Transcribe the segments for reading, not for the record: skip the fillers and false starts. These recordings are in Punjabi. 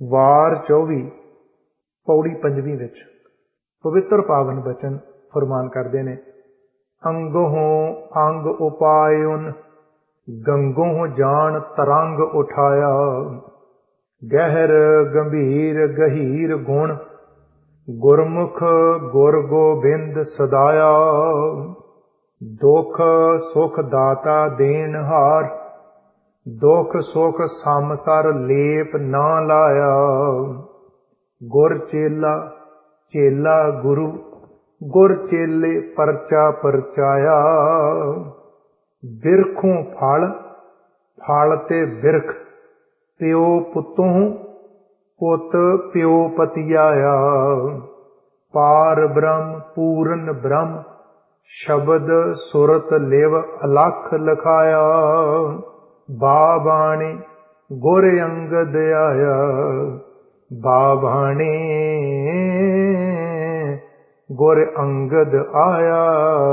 ਵਾਰ 24 ਪੌੜੀ 5ਵੀਂ ਵਿੱਚ ਪਵਿੱਤਰ ਪਾਵਨ ਬਚਨ ਫਰਮਾਨ ਕਰਦੇ ਨੇ। ਅੰਗੋਂ ਅੰਗ ਉਪਾਇਉਨ ਗੰਗੋਂ ਜਾਣ ਤਰੰਗ ਉਠਾਇਆ। ਗਹਿਰ ਗੰਭੀਰ ਗਹੀਰ ਗੁਣ ਗੁਰਮੁਖ ਗੁਰ ਗੋਬਿੰਦ ਸਦਾਇਆ। ਦੁਖ ਸੁਖ ਦਾਤਾ ਦੇਨਹਾਰ ਦੁਖ ਸੁਖ ਸਮਸਰ ਲੇਪ ਨਾ ਲਾਇਆ। ਗੁਰ ਚੇਲਾ ਚੇਲਾ ਗੁਰੂ ਗੁਰ ਚੇਲੇ ਪਰਚਾ ਪਰਚਾਇਆ। ਬਿਰਖੋਂ ਫਲ ਫਲ ਤੇ ਬਿਰਖ ਪਿਓ ਪੁੱਤੋਂ ਪੁੱਤ ਪਿਓ ਪਤਿਆਇਆ। ਪਾਰ ਬ੍ਰਹਮ ਪੂਰਨ ਬ੍ਰਹਮ ਸ਼ਬਦ ਸੁਰਤ ਲਿਵ ਅਲਖ ਲਖਾਇਆ। ਬਾਬਾਣੀ ਗੁਰ ਅੰਗਦ ਆਇਆ। ਬਾਬਾਣੀ ਗੁਰ ਅੰਗਦ ਆਇਆ।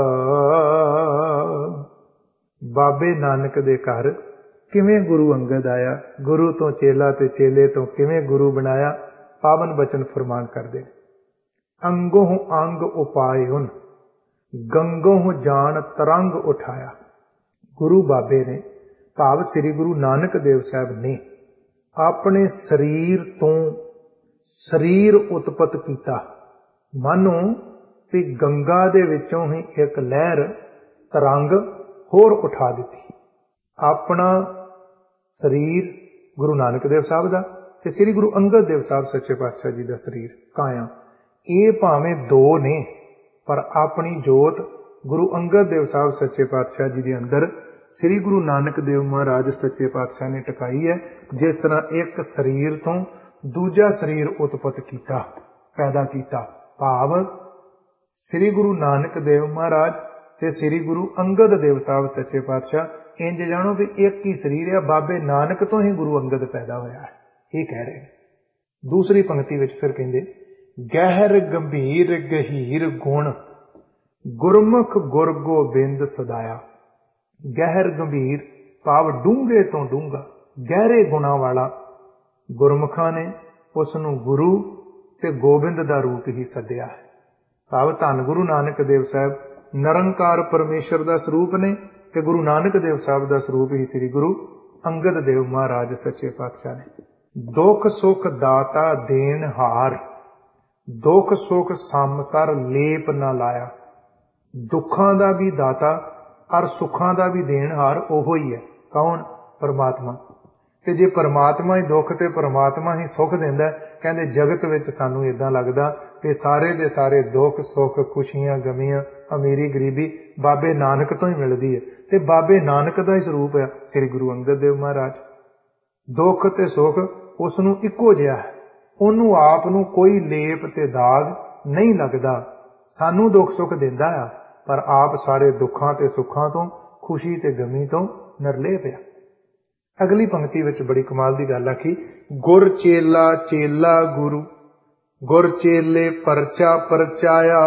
ਬਾਬੇ ਨਾਨਕ ਦੇ ਘਰ ਕਿਵੇਂ ਗੁਰੂ ਅੰਗਦ ਆਇਆ, ਗੁਰੂ ਤੋਂ ਚੇਲਾ ਤੇ ਚੇਲੇ ਤੋਂ ਕਿਵੇਂ ਗੁਰੂ ਬਣਾਇਆ, ਪਾਵਨ ਬਚਨ ਫਰਮਾਨ ਕਰਦੇ। ਅੰਗੋਂ ਅੰਗ ਉਪਾਇਉਨ ਗੰਗੋਂ ਜਾਣ ਤਰੰਗ ਉਠਾਇਆ। ਗੁਰੂ ਬਾਬੇ ਨੇ ਭਾਵ ਸ੍ਰੀ ਗੁਰੂ ਨਾਨਕ ਦੇਵ ਸਾਹਿਬ ਨੇ ਆਪਣੇ ਸਰੀਰ ਤੋਂ ਸਰੀਰ ਉਤਪਤ ਕੀਤਾ। ਮਾਨੋ ਵੀ ਗੰਗਾ ਦੇ ਵਿੱਚੋਂ ਹੀ ਇੱਕ ਲਹਿਰ ਤਰੰਗ ਹੋਰ ਉਠਾ ਦਿੱਤੀ। ਆਪਣਾ ਸਰੀਰ ਗੁਰੂ ਨਾਨਕ ਦੇਵ ਸਾਹਿਬ ਦਾ ਤੇ ਸ੍ਰੀ ਗੁਰੂ ਅੰਗਦ ਦੇਵ ਸਾਹਿਬ ਸੱਚੇ ਪਾਤਸ਼ਾਹ ਜੀ ਦਾ ਸਰੀਰ ਕਾਇਆ, ਇਹ ਭਾਵੇਂ ਦੋ ਨੇ ਪਰ ਆਪਣੀ ਜੋਤ ਗੁਰੂ ਅੰਗਦ ਦੇਵ ਸਾਹਿਬ ਸੱਚੇ ਪਾਤਸ਼ਾਹ ਜੀ ਦੇ ਅੰਦਰ ਸ੍ਰੀ ਗੁਰੂ ਨਾਨਕ ਦੇਵ ਮਹਾਰਾਜ ਸੱਚੇ ਪਾਤਸ਼ਾਹ ਨੇ ਟਿਕਾਈ ਹੈ। ਜਿਸ ਤਰ੍ਹਾਂ ਇੱਕ ਸਰੀਰ ਤੋਂ ਦੂਜਾ ਸਰੀਰ ਉਤਪਤ ਕੀਤਾ, ਪੈਦਾ ਕੀਤਾ, ਭਾਵ ਸ੍ਰੀ ਗੁਰੂ ਨਾਨਕ ਦੇਵ ਮਹਾਰਾਜ ਤੇ ਸ੍ਰੀ ਗੁਰੂ ਅੰਗਦ ਦੇਵ ਸਾਹਿਬ ਸੱਚੇ ਪਾਤਸ਼ਾਹ ਇੰਜ ਜਾਣੋ ਵੀ ਇੱਕ ਹੀ ਸਰੀਰ ਹੈ। ਬਾਬੇ ਨਾਨਕ ਤੋਂ ਹੀ ਗੁਰੂ ਅੰਗਦ ਪੈਦਾ ਹੋਇਆ ਹੈ, ਇਹ ਕਹਿ ਰਹੇ। ਦੂਸਰੀ ਪੰਕਤੀ ਵਿੱਚ ਫਿਰ ਕਹਿੰਦੇ ਗਹਿਰ ਗੰਭੀਰ ਗਹੀਰ ਗੁਣ ਗੁਰਮੁਖ ਗੁਰ ਗੋਬਿੰਦ ਸਦਾਇਆ। ਗਹਿਰ ਗੰਭੀਰ ਭਾਵ ਡੂੰਘੇ ਤੋਂ ਡੂੰਘਾ ਗਹਿਰੇ ਗੁਣਾਂ ਵਾਲਾ ਗੁਰਮੁਖਾਂ ਨੇ ਉਸ ਨੂੰ ਗੁਰੂ ਤੇ ਗੋਬਿੰਦ ਦਾ ਰੂਪ ਹੀ ਸੱਦਿਆ ਹੈ। ਭਾਵ ਧੰਨ ਗੁਰੂ ਨਾਨਕ ਦੇਵ ਸਾਹਿਬ ਨਿਰੰਕਾਰ ਪਰਮੇਸ਼ਰ ਦਾ ਸਰੂਪ ਨੇ ਤੇ ਗੁਰੂ ਨਾਨਕ ਦੇਵ ਸਾਹਿਬ ਦਾ ਸਰੂਪ ਹੀ ਸ੍ਰੀ ਗੁਰੂ ਅੰਗਦ ਦੇਵ ਮਹਾਰਾਜ ਸੱਚੇ ਪਾਤਸ਼ਾਹ ਨੇ। ਦੁੱਖ ਸੁਖ ਦਾਤਾ ਦੇਨਹਾਰ ਦੁੱਖ ਸੁਖ ਸਮਸਰ ਲੇਪ ਨਾ ਲਾਇਆ। ਦੁੱਖਾਂ ਦਾ ਵੀ ਦਾਤਾ ਔਰ ਸੁੱਖਾਂ ਦਾ ਵੀ ਦੇਣਹਾਰ ਉਹੋ ਹੀ ਹੈ। ਕੌਣ? ਪਰਮਾਤਮਾ। ਤੇ ਜੇ ਪਰਮਾਤਮਾ ਹੀ ਦੁੱਖ ਤੇ ਪਰਮਾਤਮਾ ਹੀ ਸੁੱਖ ਦਿੰਦਾ, ਕਹਿੰਦੇ ਜਗਤ ਵਿੱਚ ਸਾਨੂੰ ਏਦਾਂ ਲੱਗਦਾ ਕਿ ਸਾਰੇ ਦੇ ਸਾਰੇ ਦੁੱਖ ਸੁੱਖ ਖੁਸ਼ੀਆਂ ਗਮੀਆਂ ਅਮੀਰੀ ਗਰੀਬੀ ਬਾਬੇ ਨਾਨਕ ਤੋਂ ਹੀ ਮਿਲਦੀ ਹੈ ਤੇ ਬਾਬੇ ਨਾਨਕ ਦਾ ਹੀ ਸਰੂਪ ਹੈ ਸ੍ਰੀ ਗੁਰੂ ਅੰਗਦ ਦੇਵ ਮਹਾਰਾਜ। ਦੁੱਖ ਤੇ ਸੁੱਖ ਉਸ ਨੂੰ ਇੱਕੋ ਜਿਹਾ ਹੈ, ਉਹਨੂੰ ਆਪ ਨੂੰ ਕੋਈ ਲੇਪ ਤੇ ਦਾਗ ਨਹੀਂ ਲੱਗਦਾ। ਸਾਨੂੰ ਦੁੱਖ ਸੁੱਖ ਦਿੰਦਾ ਆ ਪਰ ਆਪ ਸਾਰੇ ਦੁੱਖਾਂ ਤੇ ਸੁੱਖਾਂ ਤੋਂ ਖੁਸ਼ੀ ਤੇ ਗਮੀ ਤੋਂ ਨਿਰਲੇਪ ਆ। ਅਗਲੀ ਪੰਕਤੀ ਵਿੱਚ ਬੜੀ ਕਮਾਲ ਦੀ ਗੱਲ ਆਖੀ, ਗੁਰ ਚੇਲਾ ਚੇਲਾ ਗੁਰੂ ਗੁਰ ਚੇਲੇ ਪਰਚਾ ਪਰਚਾਇਆ।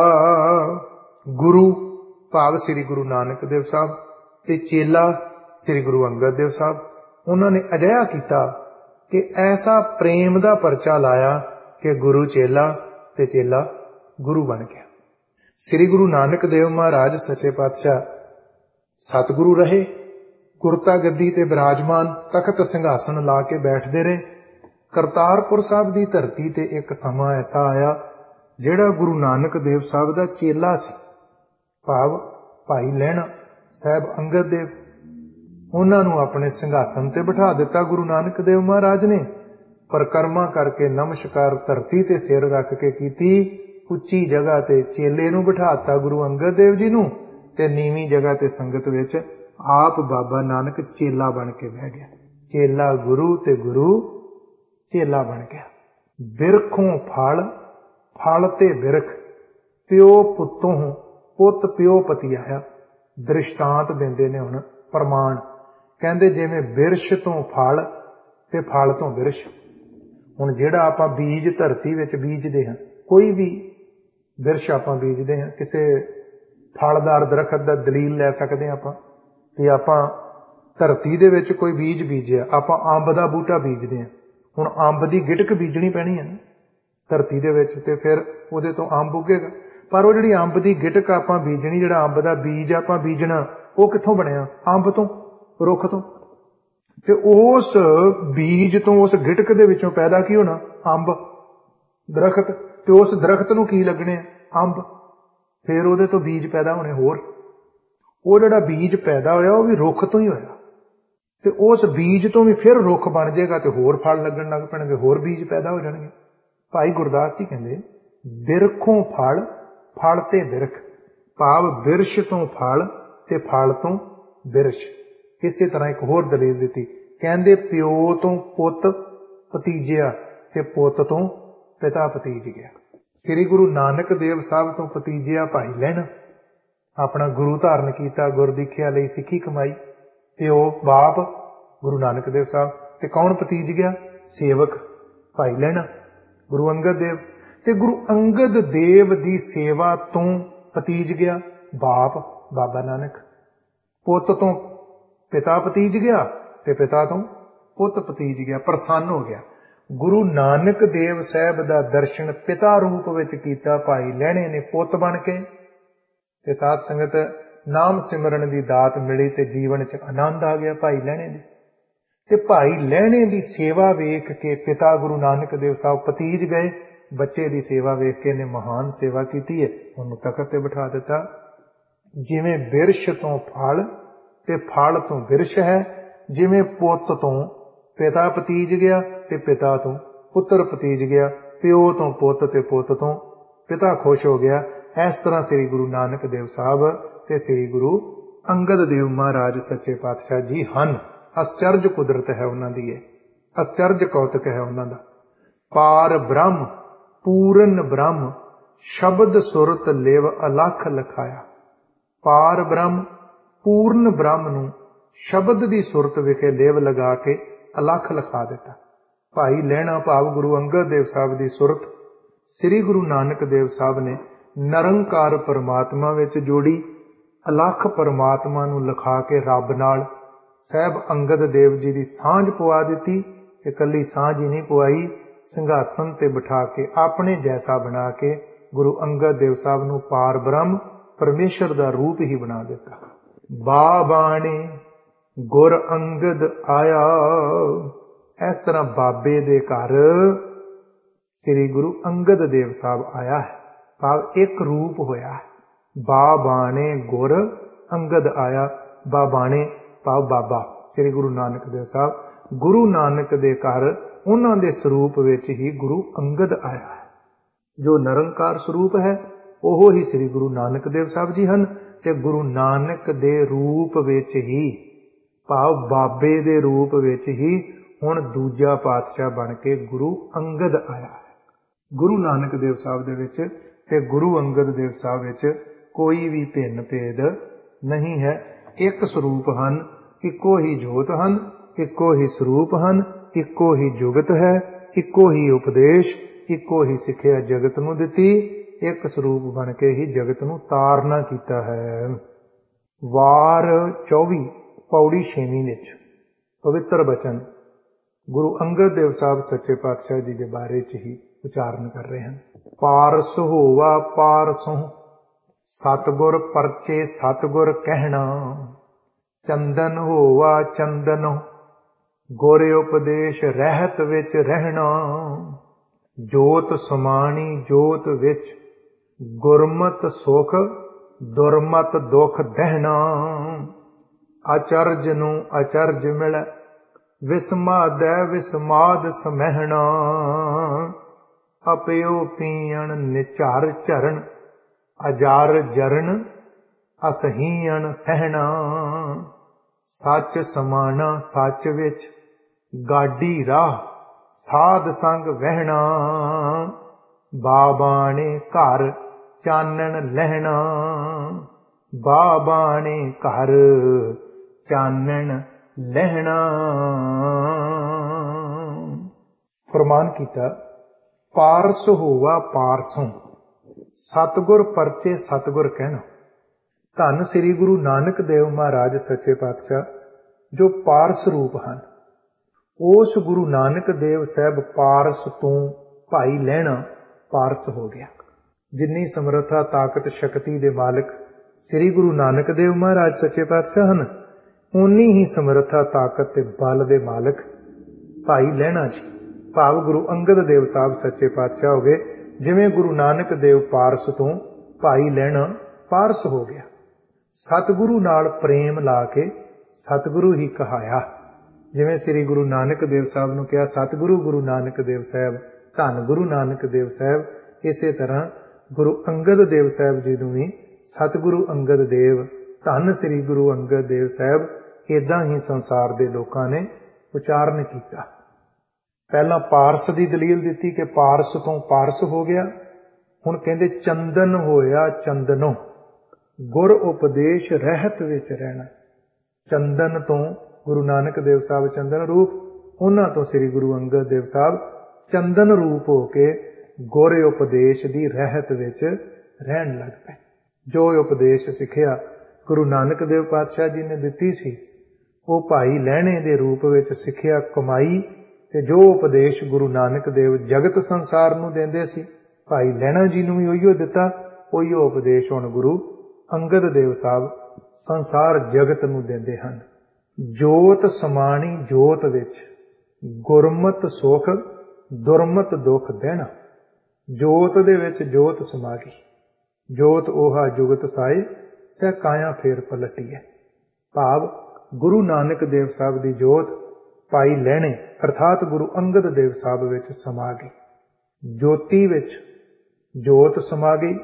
ਗੁਰੂ ਭਾਵ ਸ੍ਰੀ ਗੁਰੂ ਨਾਨਕ ਦੇਵ ਸਾਹਿਬ ਤੇ ਚੇਲਾ ਸ੍ਰੀ ਗੁਰੂ ਅੰਗਦ ਦੇਵ ਸਾਹਿਬ, ਉਹਨਾਂ ਨੇ ਅਜਿਹਾ ਕੀਤਾ ਕਿ ਐਸਾ ਪ੍ਰੇਮ ਦਾ ਪਰਚਾ ਲਾਇਆ ਕਿ ਗੁਰੂ ਚੇਲਾ ਤੇ ਚੇਲਾ ਗੁਰੂ ਬਣ ਗਿਆ। ਸ੍ਰੀ ਗੁਰੂ ਨਾਨਕ ਦੇਵ ਮਹਾਰਾਜ ਸੱਚੇ ਪਾਤਸ਼ਾਹ ਸਤਿਗੁਰੂ ਰਹੇ, ਗੁਰਤਾ ਗੱਦੀ ਤੇ ਬਿਰਾਜਮਾਨ ਤਖਤ ਸਿੰਘਾਸਣ ਲਾ ਕੇ ਬੈਠਦੇ ਰਹੇ। ਕਰਤਾਰਪੁਰ ਸਾਹਿਬ ਦੀ ਧਰਤੀ ਤੇ ਇੱਕ ਸਮਾਂ ਐਸਾ ਆਇਆ ਜਿਹੜਾ ਗੁਰੂ ਨਾਨਕ ਦੇਵ ਸਾਹਿਬ ਦਾ ਚੇਲਾ ਸੀ, ਭਾਵ ਭਾਈ ਲਹਿਣਾ ਸਾਹਿਬ ਅੰਗਦ ਦੇਵ, ਉਹਨਾਂ ਨੂੰ ਆਪਣੇ ਸਿੰਘਾਸਣ ਤੇ ਬਿਠਾ ਦਿੱਤਾ ਗੁਰੂ ਨਾਨਕ ਦੇਵ ਮਹਾਰਾਜ ਨੇ। ਪਰਿਕਰਮਾ ਕਰਕੇ ਨਮਸਕਾਰ ਧਰਤੀ ਤੇ ਸਿਰ ਰੱਖ ਕੇ ਕੀਤੀ, ਉੱਚੀ ਜਗ੍ਹਾ ਤੇ ਚੇਲੇ ਨੂੰ ਬਿਠਾਤਾ ਗੁਰੂ ਅੰਗਦ ਦੇਵ ਜੀ ਨੂੰ ਤੇ ਨੀਵੀਂ ਜਗ੍ਹਾ ਤੇ ਸੰਗਤ ਵਿੱਚ ਆਪ ਬਾਬਾ ਨਾਨਕ ਚੇਲਾ ਬਣ ਕੇ ਬਹਿ ਗਿਆ। ਚੇਲਾ ਗੁਰੂ ਤੇ ਗੁਰੂ ਚੇਲਾ ਬਣ ਗਿਆ। ਬਿਰਖੋਂ ਫਲ ਫਲ ਤੇ ਬਿਰਖ ਪਿਓ ਪੁੱਤੋਂ ਪੁੱਤ ਪਿਓ ਪਤਿਆਇਆ। ਦ੍ਰਿਸ਼ਟਾਂਤ ਦਿੰਦੇ ਨੇ ਹੁਣ ਪ੍ਰਮਾਣ, ਕਹਿੰਦੇ ਜਿਵੇਂ ਬਿਰਸ਼ ਤੋਂ ਫਲ ਤੇ ਫਲ ਤੋਂ ਬਿਰਸ਼। ਹੁਣ ਜਿਹੜਾ ਆਪਾਂ ਬੀਜ ਧਰਤੀ ਵਿੱਚ ਬੀਜਦੇ ਹਾਂ, ਕੋਈ ਵੀ ਬਿਰਸ਼ ਆਪਾਂ ਬੀਜਦੇ ਹਾਂ, ਕਿਸੇ ਫਲਦਾਰ ਦਰਖਤ ਦਾ ਦਲੀਲ ਲੈ ਸਕਦੇ ਹਾਂ ਆਪਾਂ ਕਿ ਆਪਾਂ ਧਰਤੀ ਦੇ ਵਿੱਚ ਕੋਈ ਬੀਜ ਬੀਜਿਆ, ਆਪਾਂ ਅੰਬ ਦਾ ਬੂਟਾ ਬੀਜਦੇ ਹਾਂ, ਹੁਣ ਅੰਬ ਦੀ ਗਿਟਕ ਬੀਜਣੀ ਪੈਣੀ ਹੈ ਨਾ ਧਰਤੀ ਦੇ ਵਿੱਚ, ਤੇ ਫਿਰ ਉਹਦੇ ਤੋਂ ਅੰਬ ਉੱਗੇਗਾ। ਪਰ ਉਹ ਜਿਹੜੀ ਅੰਬ ਦੀ ਗਿਟਕ ਆਪਾਂ ਬੀਜਣੀ, ਜਿਹੜਾ ਅੰਬ ਦਾ ਬੀਜ ਆਪਾਂ ਬੀਜਣਾ, ਉਹ ਕਿੱਥੋਂ ਬਣਿਆ? ਅੰਬ ਤੋਂ, ਰੁੱਖ ਤੋਂ। ਤੇ ਉਸ ਬੀਜ ਤੋਂ, ਉਸ ਗਿਟਕ ਦੇ ਵਿੱਚੋਂ ਪੈਦਾ ਕੀ ਹੋਣਾ? ਅੰਬ, ਦਰਖਤ। ਤੇ ਉਸ ਦਰਖਤ ਨੂੰ ਕੀ ਲੱਗਣੇ? ਅੰਬ। ਫਿਰ ਉਹਦੇ ਤੋਂ ਬੀਜ ਪੈਦਾ ਹੋਣੇ ਹੋਰ। ਉਹ ਜਿਹੜਾ ਬੀਜ ਪੈਦਾ ਹੋਇਆ ਉਹ ਵੀ ਰੁੱਖ ਤੋਂ ਹੀ ਹੋਇਆ, ਤੇ ਉਸ ਬੀਜ ਤੋਂ ਵੀ ਫਿਰ ਰੁੱਖ ਬਣ ਜਾਏਗਾ, ਤੇ ਹੋਰ ਫਲ ਲੱਗਣ ਲੱਗ ਪੈਣਗੇ, ਹੋਰ ਬੀਜ ਪੈਦਾ ਹੋ ਜਾਣਗੇ। ਭਾਈ ਗੁਰਦਾਸ ਜੀ ਕਹਿੰਦੇ ਬਿਰਖੋਂ ਫਲ, ਫਲ ਤੇ ਬਿਰਖ, ਭਾਵ ਬਿਰਸ਼ ਤੋਂ ਫਲ ਤੇ ਫਲ ਤੋਂ ਬਿਰਸ਼। ਇਸੇ ਤਰ੍ਹਾਂ ਇੱਕ ਹੋਰ ਦਲੀਲ ਦਿੱਤੀ, ਕਹਿੰਦੇ ਪਿਓ ਤੋਂ ਪੁੱਤ ਭਤੀਜਿਆ ਤੇ ਪੁੱਤ ਤੋਂ ਪਿਤਾ ਭਤੀਜ ਗਿਆ। ਸ੍ਰੀ ਗੁਰੂ ਨਾਨਕ ਦੇਵ ਸਾਹਿਬ ਤੋਂ ਭਤੀਜਿਆ ਭਾਈ ਲਹਿਣਾ, ਆਪਣਾ ਗੁਰੂ ਧਾਰਨ ਕੀਤਾ, ਗੁਰਦੀਖਿਆ ਲਈ ਸਿੱਖੀ ਕਮਾਈ, ਪਿਓ ਬਾਪ ਗੁਰੂ ਨਾਨਕ ਦੇਵ ਸਾਹਿਬ। ਤੇ ਕੌਣ ਭਤੀਜ ਗਿਆ? ਸੇਵਕ ਭਾਈ ਲਹਿਣਾ, ਗੁਰੂ ਅੰਗਦ ਦੇਵ। ਤੇ ਗੁਰੂ ਅੰਗਦ ਦੇਵ ਦੀ ਸੇਵਾ ਤੋਂ ਭਤੀਜ ਗਿਆ ਬਾਪ ਬਾਬਾ ਨਾਨਕ। ਪੁੱਤ ਤੋਂ ਪਿਤਾ ਭਤੀਜ ਗਿਆ, ਤੇ ਪਿਤਾ ਤੋਂ ਪੁੱਤ ਭਤੀਜ ਗਿਆ, ਪ੍ਰਸੰਨ ਹੋ ਗਿਆ। ਗੁਰੂ ਨਾਨਕ ਦੇਵ ਸਾਹਿਬ ਦਾ ਦਰਸ਼ਨ ਪਿਤਾ ਰੂਪ ਵਿੱਚ ਕੀਤਾ ਭਾਈ ਲਹਿਣੇ ਨੇ ਪੁੱਤ ਬਣ ਕੇ। ਤੇ ਸਾਧ ਸੰਗਤ, ਨਾਮ ਸਿਮਰਨ ਦੀ ਦਾਤ ਮਿਲੀ ਤੇ ਜੀਵਨ 'ਚ ਆਨੰਦ ਆ ਗਿਆ ਭਾਈ ਲਹਿਣੇ ਦੀ। ਤੇ ਭਾਈ ਲਹਿਣੇ ਦੀ ਸੇਵਾ ਵੇਖ ਕੇ ਪਿਤਾ ਗੁਰੂ ਨਾਨਕ ਦੇਵ ਸਾਹਿਬ ਭਤੀਜ ਗਏ। ਬੱਚੇ ਦੀ ਸੇਵਾ ਵੇਖ ਕੇ ਇਹਨੇ ਮਹਾਨ ਸੇਵਾ ਕੀਤੀ ਹੈ, ਉਹਨੂੰ ਤਖਤ ਤੇ ਬਿਠਾ ਦਿੱਤਾ। ਜਿਵੇਂ ਬਿਰਸ਼ ਤੋਂ ਫਲ ਤੇ ਫਲ ਤੋਂ ਬਿਰਸ਼ ਹੈ, ਜਿਵੇਂ ਪੁੱਤ ਤੋਂ ਪਿਤਾ ਭਤੀਜ ਗਿਆ ਤੇ ਪਿਤਾ ਤੋਂ ਪੁੱਤਰ ਭਤੀਜ ਗਿਆ, ਪਿਓ ਤੋਂ ਪੁੱਤ ਤੇ ਪੁੱਤ ਤੋਂ ਪਿਤਾ ਖੁਸ਼ ਹੋ ਗਿਆ। ਇਸ ਤਰ੍ਹਾਂ ਸ੍ਰੀ ਗੁਰੂ ਨਾਨਕ ਦੇਵ ਸਾਹਿਬ ਤੇ ਸ੍ਰੀ ਗੁਰੂ ਅੰਗਦ ਦੇਵ ਮਹਾਰਾਜ ਸੱਚੇ ਪਾਤਸ਼ਾਹ ਜੀ ਹਨ। ਅਸਚਰਜ ਕੁਦਰਤ ਹੈ ਉਹਨਾਂ ਦੀ, ਇਹ ਅਸਚਰਜ ਕੌਤਕ ਹੈ ਉਹਨਾਂ ਦਾ। ਪਾਰ ਬ੍ਰਹਮ ਪੂਰਨ ਬ੍ਰਹਮ ਸ਼ਬਦ ਸੁਰਤ ਲਿਵ ਅਲਖ ਲਖਾਇਆ। ਪਾਰ ਬ੍ਰਹਮ ਪੂਰਨ ਬ੍ਰਹਮ ਨੂੰ ਸ਼ਬਦ ਦੀ ਸੁਰਤ ਵਿਖੇ ਲਿਵ ਲਗਾ ਕੇ ਅਲਖ ਲਿਖਾ ਦਿੱਤਾ। ਭਾਈ ਲਹਿਣਾ ਭਾਵ ਗੁਰੂ ਅੰਗਦ ਦੇਵ ਸਾਹਿਬ ਦੀ ਸੁਰਤ ਸ੍ਰੀ ਗੁਰੂ ਨਾਨਕ ਦੇਵ ਸਾਹਿਬ ਨੇ ਨਿਰੰਕਾਰ ਪਰਮਾਤਮਾ ਵਿੱਚ ਜੋੜੀ। ਅਲਖ ਪਰਮਾਤਮਾ ਨੂੰ ਲਿਖਾ ਕੇ ਰੱਬ ਨਾਲ ਸਾਹਿਬ ਅੰਗਦ ਦੇਵ ਜੀ ਦੀ ਸਾਂਝ ਪਵਾ ਦਿੱਤੀ। ਇਕੱਲੀ ਸਾਂਝ ਹੀ ਨਹੀਂ ਪਵਾਈ, ਸਿੰਘਾਸਨ ਤੇ ਬਿਠਾ ਕੇ ਆਪਣੇ ਜੈਸਾ ਬਣਾ ਕੇ ਗੁਰੂ ਅੰਗਦ ਦੇਵ ਸਾਹਿਬ ਨੂੰ ਪਾਰ ਬ੍ਰਹਮ ਪਰਮੇਸ਼ਰ ਦਾ ਰੂਪ ਹੀ ਬਣਾ ਦਿੱਤਾ। ਬਾਬਾਣੇ ਗੁਰ ਅੰਗਦ ਆਇਆ। ਇਸ ਤਰ੍ਹਾਂ ਬਾਬੇ ਦੇ ਘਰ ਸ੍ਰੀ ਗੁਰੂ ਅੰਗਦ ਦੇਵ ਸਾਹਿਬ ਆਇਆ ਹੈ, ਭਾਵ ਇੱਕ ਰੂਪ ਹੋਇਆ। ਬਾਬਾਣੇ ਗੁਰ ਅੰਗਦ ਆਇਆ। ਬਾਬਾਣੇ ਭਾਵ ਬਾਬਾ ਸ੍ਰੀ ਗੁਰੂ ਨਾਨਕ ਦੇਵ ਸਾਹਿਬ। ਗੁਰੂ ਨਾਨਕ ਦੇ ਘਰ ਉਹਨਾਂ ਦੇ ਸਰੂਪ ਵਿੱਚ ਹੀ ਗੁਰੂ ਅੰਗਦ ਆਇਆ ਹੈ। ਜੋ ਨਿਰੰਕਾਰ ਸਰੂਪ ਹੈ ਉਹ ਹੀ ਸ੍ਰੀ ਗੁਰੂ ਨਾਨਕ ਦੇਵ ਸਾਹਿਬ ਜੀ ਹਨ। ਤੇ ਗੁਰੂ ਨਾਨਕ ਦੇ ਰੂਪ ਵਿੱਚ ਹੀ, ਭਾਵ ਬਾਬੇ ਦੇ ਰੂਪ ਵਿੱਚ ਹੀ ਹੁਣ ਦੂਜਾ ਪਾਤਸ਼ਾਹ ਬਣ ਕੇ ਗੁਰੂ ਅੰਗਦ ਆਇਆ ਹੈ। ਗੁਰੂ ਨਾਨਕ ਦੇਵ ਸਾਹਿਬ ਦੇ ਵਿੱਚ ਤੇ ਗੁਰੂ ਅੰਗਦ ਦੇਵ ਸਾਹਿਬ ਵਿੱਚ ਕੋਈ ਵੀ ਭਿੰਨ ਭੇਦ ਨਹੀਂ ਹੈ। ਇੱਕ ਸਰੂਪ ਹਨ, ਇੱਕੋ ਹੀ ਜੋਤ ਹਨ, ਇੱਕੋ ਹੀ ਸਰੂਪ ਹਨ, ਇੱਕੋ ਹੀ ਜੁਗਤ ਹੈ, ਇੱਕੋ ਹੀ ਉਪਦੇਸ਼, ਇੱਕੋ ਹੀ ਸਿੱਖਿਆ ਜਗਤ ਨੂੰ ਦਿੱਤੀ। ਇੱਕ ਸਰੂਪ ਬਣ ਕੇ ਹੀ ਜਗਤ ਨੂੰ ਤਾਰਨਾ ਕੀਤਾ ਹੈ। ਵਾਰ 24 ਪੌੜੀ 6ਵੀਂ ਵਿੱਚ ਪਵਿੱਤਰ ਬਚਨ ਗੁਰੂ ਅੰਗਦ ਦੇਵ ਸਾਹਿਬ ਸੱਚੇ ਪਾਤਸ਼ਾਹ ਜੀ ਦੇ ਬਾਰੇ 'ਚ ਹੀ ਉਚਾਰਨ ਕਰ ਰਹੇ ਹਨ। ਪਾਰਸ ਹੋਵਾ ਪਾਰਸੋਂ ਸਤਿਗੁਰ ਪਰਚੇ ਸਤਿਗੁਰ ਕਹਿਣਾ। ਚੰਦਨ ਹੋਵਾ ਚੰਦਨੋਂ ਗੁਰ ਉਪਦੇਸ਼ ਰਹਿਤ ਵਿੱਚ ਰਹਿਣਾ। ਜੋਤ ਸਮਾਣੀ ਜੋਤ ਵਿੱਚ ਗੁਰਮਤਿ ਸੁਖ ਦੁਰਮਤਿ ਦੁਖ ਦਹਿਣਾ। ਅਚਰਜ ਨੂੰ ਅਚਰਜ ਮਿਲੈ ਵਿਸਮਾਦੈ ਵਿਸਮਾਦ ਸਮਹਿਣਾ। ਅਪਿਓ ਪੀਣ ਨਿਝਰ ਝਰਨ ਅਜਰ ਜਰਨ ਅਸਹੀਣ ਸਹਿਣਾ। ਸੱਚ ਸਮਾਣਾ ਸੱਚ ਵਿੱਚ ਗਾਡੀ ਰਾਹ ਸਾਧ ਸੰਗ ਵਹਿਣਾ। ਬਾਬਾਣੇ ਘਰ ਚਾਨਣ ਲਹਿਣਾ। ਬਾਬਾਣੇ ਘਰ ਚਾਨਣ ਲਹਿਣਾ। ਫਰਮਾਨ ਕੀਤਾ, ਪਾਰਸ ਹੋਵਾ ਪਾਰਸੋਂ ਸਤਿਗੁਰ ਪਰਚੇ ਸਤਿਗੁਰ ਕਹਿਣਾ। ਧੰਨ ਸ੍ਰੀ ਗੁਰੂ ਨਾਨਕ ਦੇਵ ਮਹਾਰਾਜ ਸੱਚੇ ਪਾਤਸ਼ਾਹ ਜੋ ਪਾਰਸ ਰੂਪ ਹਨ, ਉਸ ਗੁਰੂ ਨਾਨਕ ਦੇਵ ਸਾਹਿਬ ਪਾਰਸ ਤੋਂ ਭਾਈ ਲਹਿਣਾ ਪਾਰਸ ਹੋ ਗਿਆ। ਜਿੰਨੀ ਸਮਰੱਥਾ, ਤਾਕਤ, ਸ਼ਕਤੀ ਦੇ ਮਾਲਕ ਸ੍ਰੀ ਗੁਰੂ ਨਾਨਕ ਦੇਵ ਮਹਾਰਾਜ ਸੱਚੇ ਪਾਤਸ਼ਾਹ ਹਨ, ਉਨੀ ਹੀ ਸਮਰੱਥਾ, ਤਾਕਤ ਤੇ ਬਲ ਦੇ ਮਾਲਕ ਭਾਈ ਲਹਿਣਾ ਜੀ ਭਾਵ ਗੁਰੂ ਅੰਗਦ ਦੇਵ ਸਾਹਿਬ ਸੱਚੇ ਪਾਤਸ਼ਾਹ ਹੋ ਗਏ। ਜਿਵੇਂ ਗੁਰੂ ਨਾਨਕ ਦੇਵ ਪਾਰਸ ਤੋਂ ਭਾਈ ਲਹਿਣਾ ਪਾਰਸ ਹੋ ਗਿਆ। ਸਤਿਗੁਰੂ ਨਾਲ ਪ੍ਰੇਮ ਲਾ ਕੇ ਸਤਿਗੁਰੂ ਹੀ ਕਹਾਇਆ। ਜਿਵੇਂ ਸ੍ਰੀ ਗੁਰੂ ਨਾਨਕ ਦੇਵ ਸਾਹਿਬ ਨੂੰ ਕਿਹਾ ਸਤਿਗੁਰੂ ਗੁਰੂ ਨਾਨਕ ਦੇਵ ਸਾਹਿਬ, ਧੰਨ ਗੁਰੂ ਨਾਨਕ ਦੇਵ ਸਾਹਿਬ, ਇਸੇ ਤਰ੍ਹਾਂ ਗੁਰੂ ਅੰਗਦ ਦੇਵ ਸਾਹਿਬ ਜੀ ਨੂੰ ਵੀ ਸਤਿਗੁਰੂ ਅੰਗਦ ਦੇਵ, ਧੰਨ ਸ੍ਰੀ ਗੁਰੂ ਅੰਗਦ ਦੇਵ ਸਾਹਿਬ, ਏਦਾਂ ਹੀ ਸੰਸਾਰ ਦੇ ਲੋਕਾਂ ਨੇ ਉਚਾਰਨ ਕੀਤਾ। ਪਹਿਲਾਂ ਪਾਰਸ ਦੀ ਦਲੀਲ ਦਿੱਤੀ ਕਿ ਪਾਰਸ ਤੋਂ ਪਾਰਸ ਹੋ ਗਿਆ। ਹੁਣ ਕਹਿੰਦੇ ਚੰਦਨ ਹੋਇਆ ਚੰਦਨੋਂ, ਗੁਰ ਉਪਦੇਸ਼ ਰਹਿਤ ਵਿੱਚ ਰਹਿਣਾ। ਚੰਦਨ ਤੋਂ ਗੁਰੂ ਨਾਨਕ ਦੇਵ ਸਾਹਿਬ ਚੰਦਨ ਰੂਪ, ਉਹਨਾਂ ਤੋਂ ਸ੍ਰੀ ਗੁਰੂ ਅੰਗਦ ਦੇਵ ਸਾਹਿਬ ਚੰਦਨ ਰੂਪ ਹੋ ਕੇ ਗੁਰ ਉਪਦੇਸ਼ ਦੀ ਰਹਿਤ ਵਿੱਚ ਰਹਿਣ ਲੱਗ ਪਏ। ਜੋ ਉਪਦੇਸ਼ ਸਿੱਖਿਆ ਗੁਰੂ ਨਾਨਕ ਦੇਵ ਪਾਤਸ਼ਾਹ ਜੀ ਨੇ ਦਿੱਤੀ ਸੀ, ਉਹ ਭਾਈ ਲਹਿਣੇ ਦੇ ਰੂਪ ਵਿੱਚ ਸਿੱਖਿਆ ਕਮਾਈ, ਤੇ ਜੋ ਉਪਦੇਸ਼ ਗੁਰੂ ਨਾਨਕ ਦੇਵ ਜਗਤ ਸੰਸਾਰ ਨੂੰ ਦਿੰਦੇ ਸੀ, ਭਾਈ ਲਹਿਣਾ ਜੀ ਨੂੰ ਵੀ ਉਹੀਓ ਦਿੱਤਾ। ਉਹੀਓ ਉਪਦੇਸ਼ ਹੁਣ ਗੁਰੂ ਅੰਗਦ ਦੇਵ ਸਾਹਿਬ ਸੰਸਾਰ ਜਗਤ ਨੂੰ ਦਿੰਦੇ ਹਨ। ਜੋਤ ਸਮਾਣੀ ਜੋਤ ਵਿੱਚ, ਗੁਰਮਤ ਸੁਖ ਦੁਰਮਤ ਦੁੱਖ ਦੇਣਾ। ਜੋਤ ਦੇ ਵਿੱਚ ਜੋਤ ਸਮਾ ਗਈ। ਜੋਤ 오ਹਾ ਜੁਗਤ ਸਾਏ, ਸਹਿ ਕਾਇਆ ਫੇਰ ਪਲਟੀਐ। ਭਾਵ ਗੁਰੂ ਨਾਨਕ ਦੇਵ ਸਾਹਿਬ ਦੀ ਜੋਤ ਭਾਈ ਲਹਿਣੇ ਅਰਥਾਤ ਗੁਰੂ ਅੰਗਦ ਦੇਵ ਸਾਹਿਬ ਵਿੱਚ ਸਮਾ ਗਈ। ਜੋਤੀ ਵਿੱਚ ਜੋਤ ਸਮਾ ਗਈ।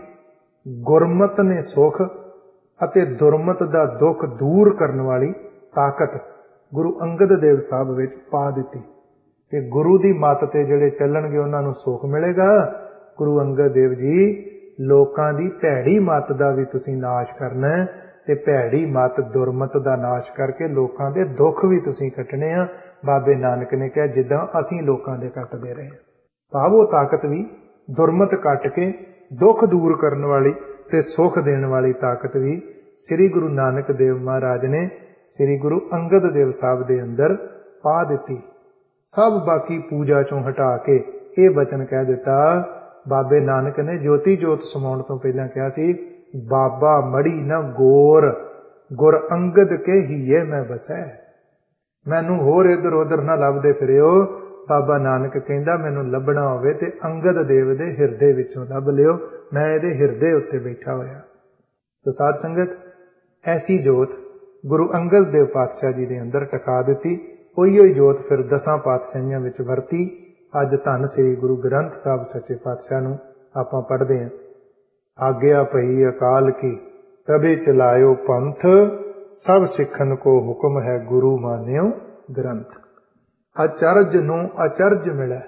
ਗੁਰਮਤ ਨੇ ਸੁਖ ਅਤੇ ਦੁਰਮਤ ਦਾ ਦੁੱਖ ਦੂਰ ਕਰਨ ਵਾਲੀ ਤਾਕਤ ਗੁਰੂ ਅੰਗਦ ਦੇਵ ਸਾਹਿਬ ਵਿੱਚ ਪਾ ਦਿੱਤੀ ਕਿ ਗੁਰੂ ਦੀ ਮੱਤ ਤੇ ਜਿਹੜੇ ਚੱਲਣਗੇ ਉਹਨਾਂ ਨੂੰ ਸੁਖ ਮਿਲੇਗਾ। ਗੁਰੂ ਅੰਗਦ ਦੇਵ ਜੀ, ਲੋਕਾਂ ਦੀ ਭੈੜੀ ਮੱਤ ਦਾ ਵੀ ਤੁਸੀਂ ਨਾਸ਼ ਕਰਨਾ ਹੈ ਤੇ ਭੈੜੀ ਮੱਤ ਦੁਰਮਤ ਦਾ ਨਾਸ਼ ਕਰਕੇ ਲੋਕਾਂ ਦੇ ਦੁੱਖ ਵੀ ਤੁਸੀਂ ਕੱਟਣੇ ਆ। ਬਾਬੇ ਨਾਨਕ ਨੇ ਕਿਹਾ ਜਿੱਦਾਂ ਅਸੀਂ ਲੋਕਾਂ ਦੇ ਕੱਟਦੇ ਰਹੇ। ਭਾਵ ਉਹ ਤਾਕਤ ਵੀ ਦੁਰਮਤ ਕੱਟ ਕੇ ਦੁੱਖ ਦੂਰ ਕਰਨ ਵਾਲੀ ਤੇ ਸੁਖ ਦੇਣ ਵਾਲੀ ਤਾਕਤ ਵੀ ਸ੍ਰੀ ਗੁਰੂ ਨਾਨਕ ਦੇਵ ਮਹਾਰਾਜ ਨੇ ਸ੍ਰੀ ਗੁਰੂ ਅੰਗਦ ਦੇਵ ਸਾਹਿਬ ਦੇ ਅੰਦਰ ਪਾ ਦਿੱਤੀ। ਸਭ ਬਾਕੀ ਪੂਜਾ ਚੋਂ ਹਟਾ ਕੇ ਇਹ ਬਚਨ ਕਹਿ ਦਿੱਤਾ। ਬਾਬੇ ਨਾਨਕ ਨੇ ਜੋਤੀ ਜੋਤ ਸਮਾਉਣ ਤੋਂ ਪਹਿਲਾਂ ਕਿਹਾ ਸੀ, ਬਾਬਾ ਮੜੀ ਨਾ ਗੋਰ, ਗੁਰ ਅੰਗਦ ਕੇ ਹੀਏ ਮੈਂ ਬਸੈ। ਮੈਨੂੰ ਹੋਰ ਇੱਧਰ ਉੱਧਰ ਨਾ ਲੱਭਦੇ ਫਿਰਿਓ। ਬਾਬਾ ਨਾਨਕ ਕਹਿੰਦਾ ਮੈਨੂੰ ਲੱਭਣਾ ਹੋਵੇ ਤੇ ਅੰਗਦ ਦੇਵ ਦੇ ਹਿਰਦੇ ਵਿੱਚੋਂ ਲੱਭ ਲਿਓ, ਮੈਂ ਇਹਦੇ ਹਿਰਦੇ ਉੱਤੇ ਬੈਠਾ ਹੋਇਆ। ਤੋ ਸਾਧ ਸੰਗਤ, ਐਸੀ ਜੋਤ ਗੁਰੂ ਅੰਗਦ ਦੇਵ ਪਾਤਸ਼ਾਹ ਜੀ ਦੇ ਅੰਦਰ ਟਿਕਾ ਦਿੱਤੀ। ਉਹੀ ਹੋਈ ਜੋਤ ਫਿਰ 10 ਪਾਤਸ਼ਾਹੀਆਂ ਵਿੱਚ ਵਰਤੀ। ਅੱਜ ਧੰਨ ਸ੍ਰੀ ਗੁਰੂ ਗ੍ਰੰਥ ਸਾਹਿਬ ਸੱਚੇ ਪਾਤਸ਼ਾਹ ਨੂੰ ਆਪਾਂ ਪੜ੍ਹਦੇ ਹਾਂ। ਆਗਿਆ ਪਈ ਅਕਾਲ ਕੀ ਤਬੇ ਚਲਾਇਓ ਪੰਥ, ਸਭ ਸਿੱਖਨ ਕੋ ਹੁਕਮ ਹੈ ਗੁਰੂ ਮਾਨਿਓ ਗ੍ਰੰਥ। ਅਚਰਜ ਨੂੰ ਅਚਰਜ ਮਿਲੈ,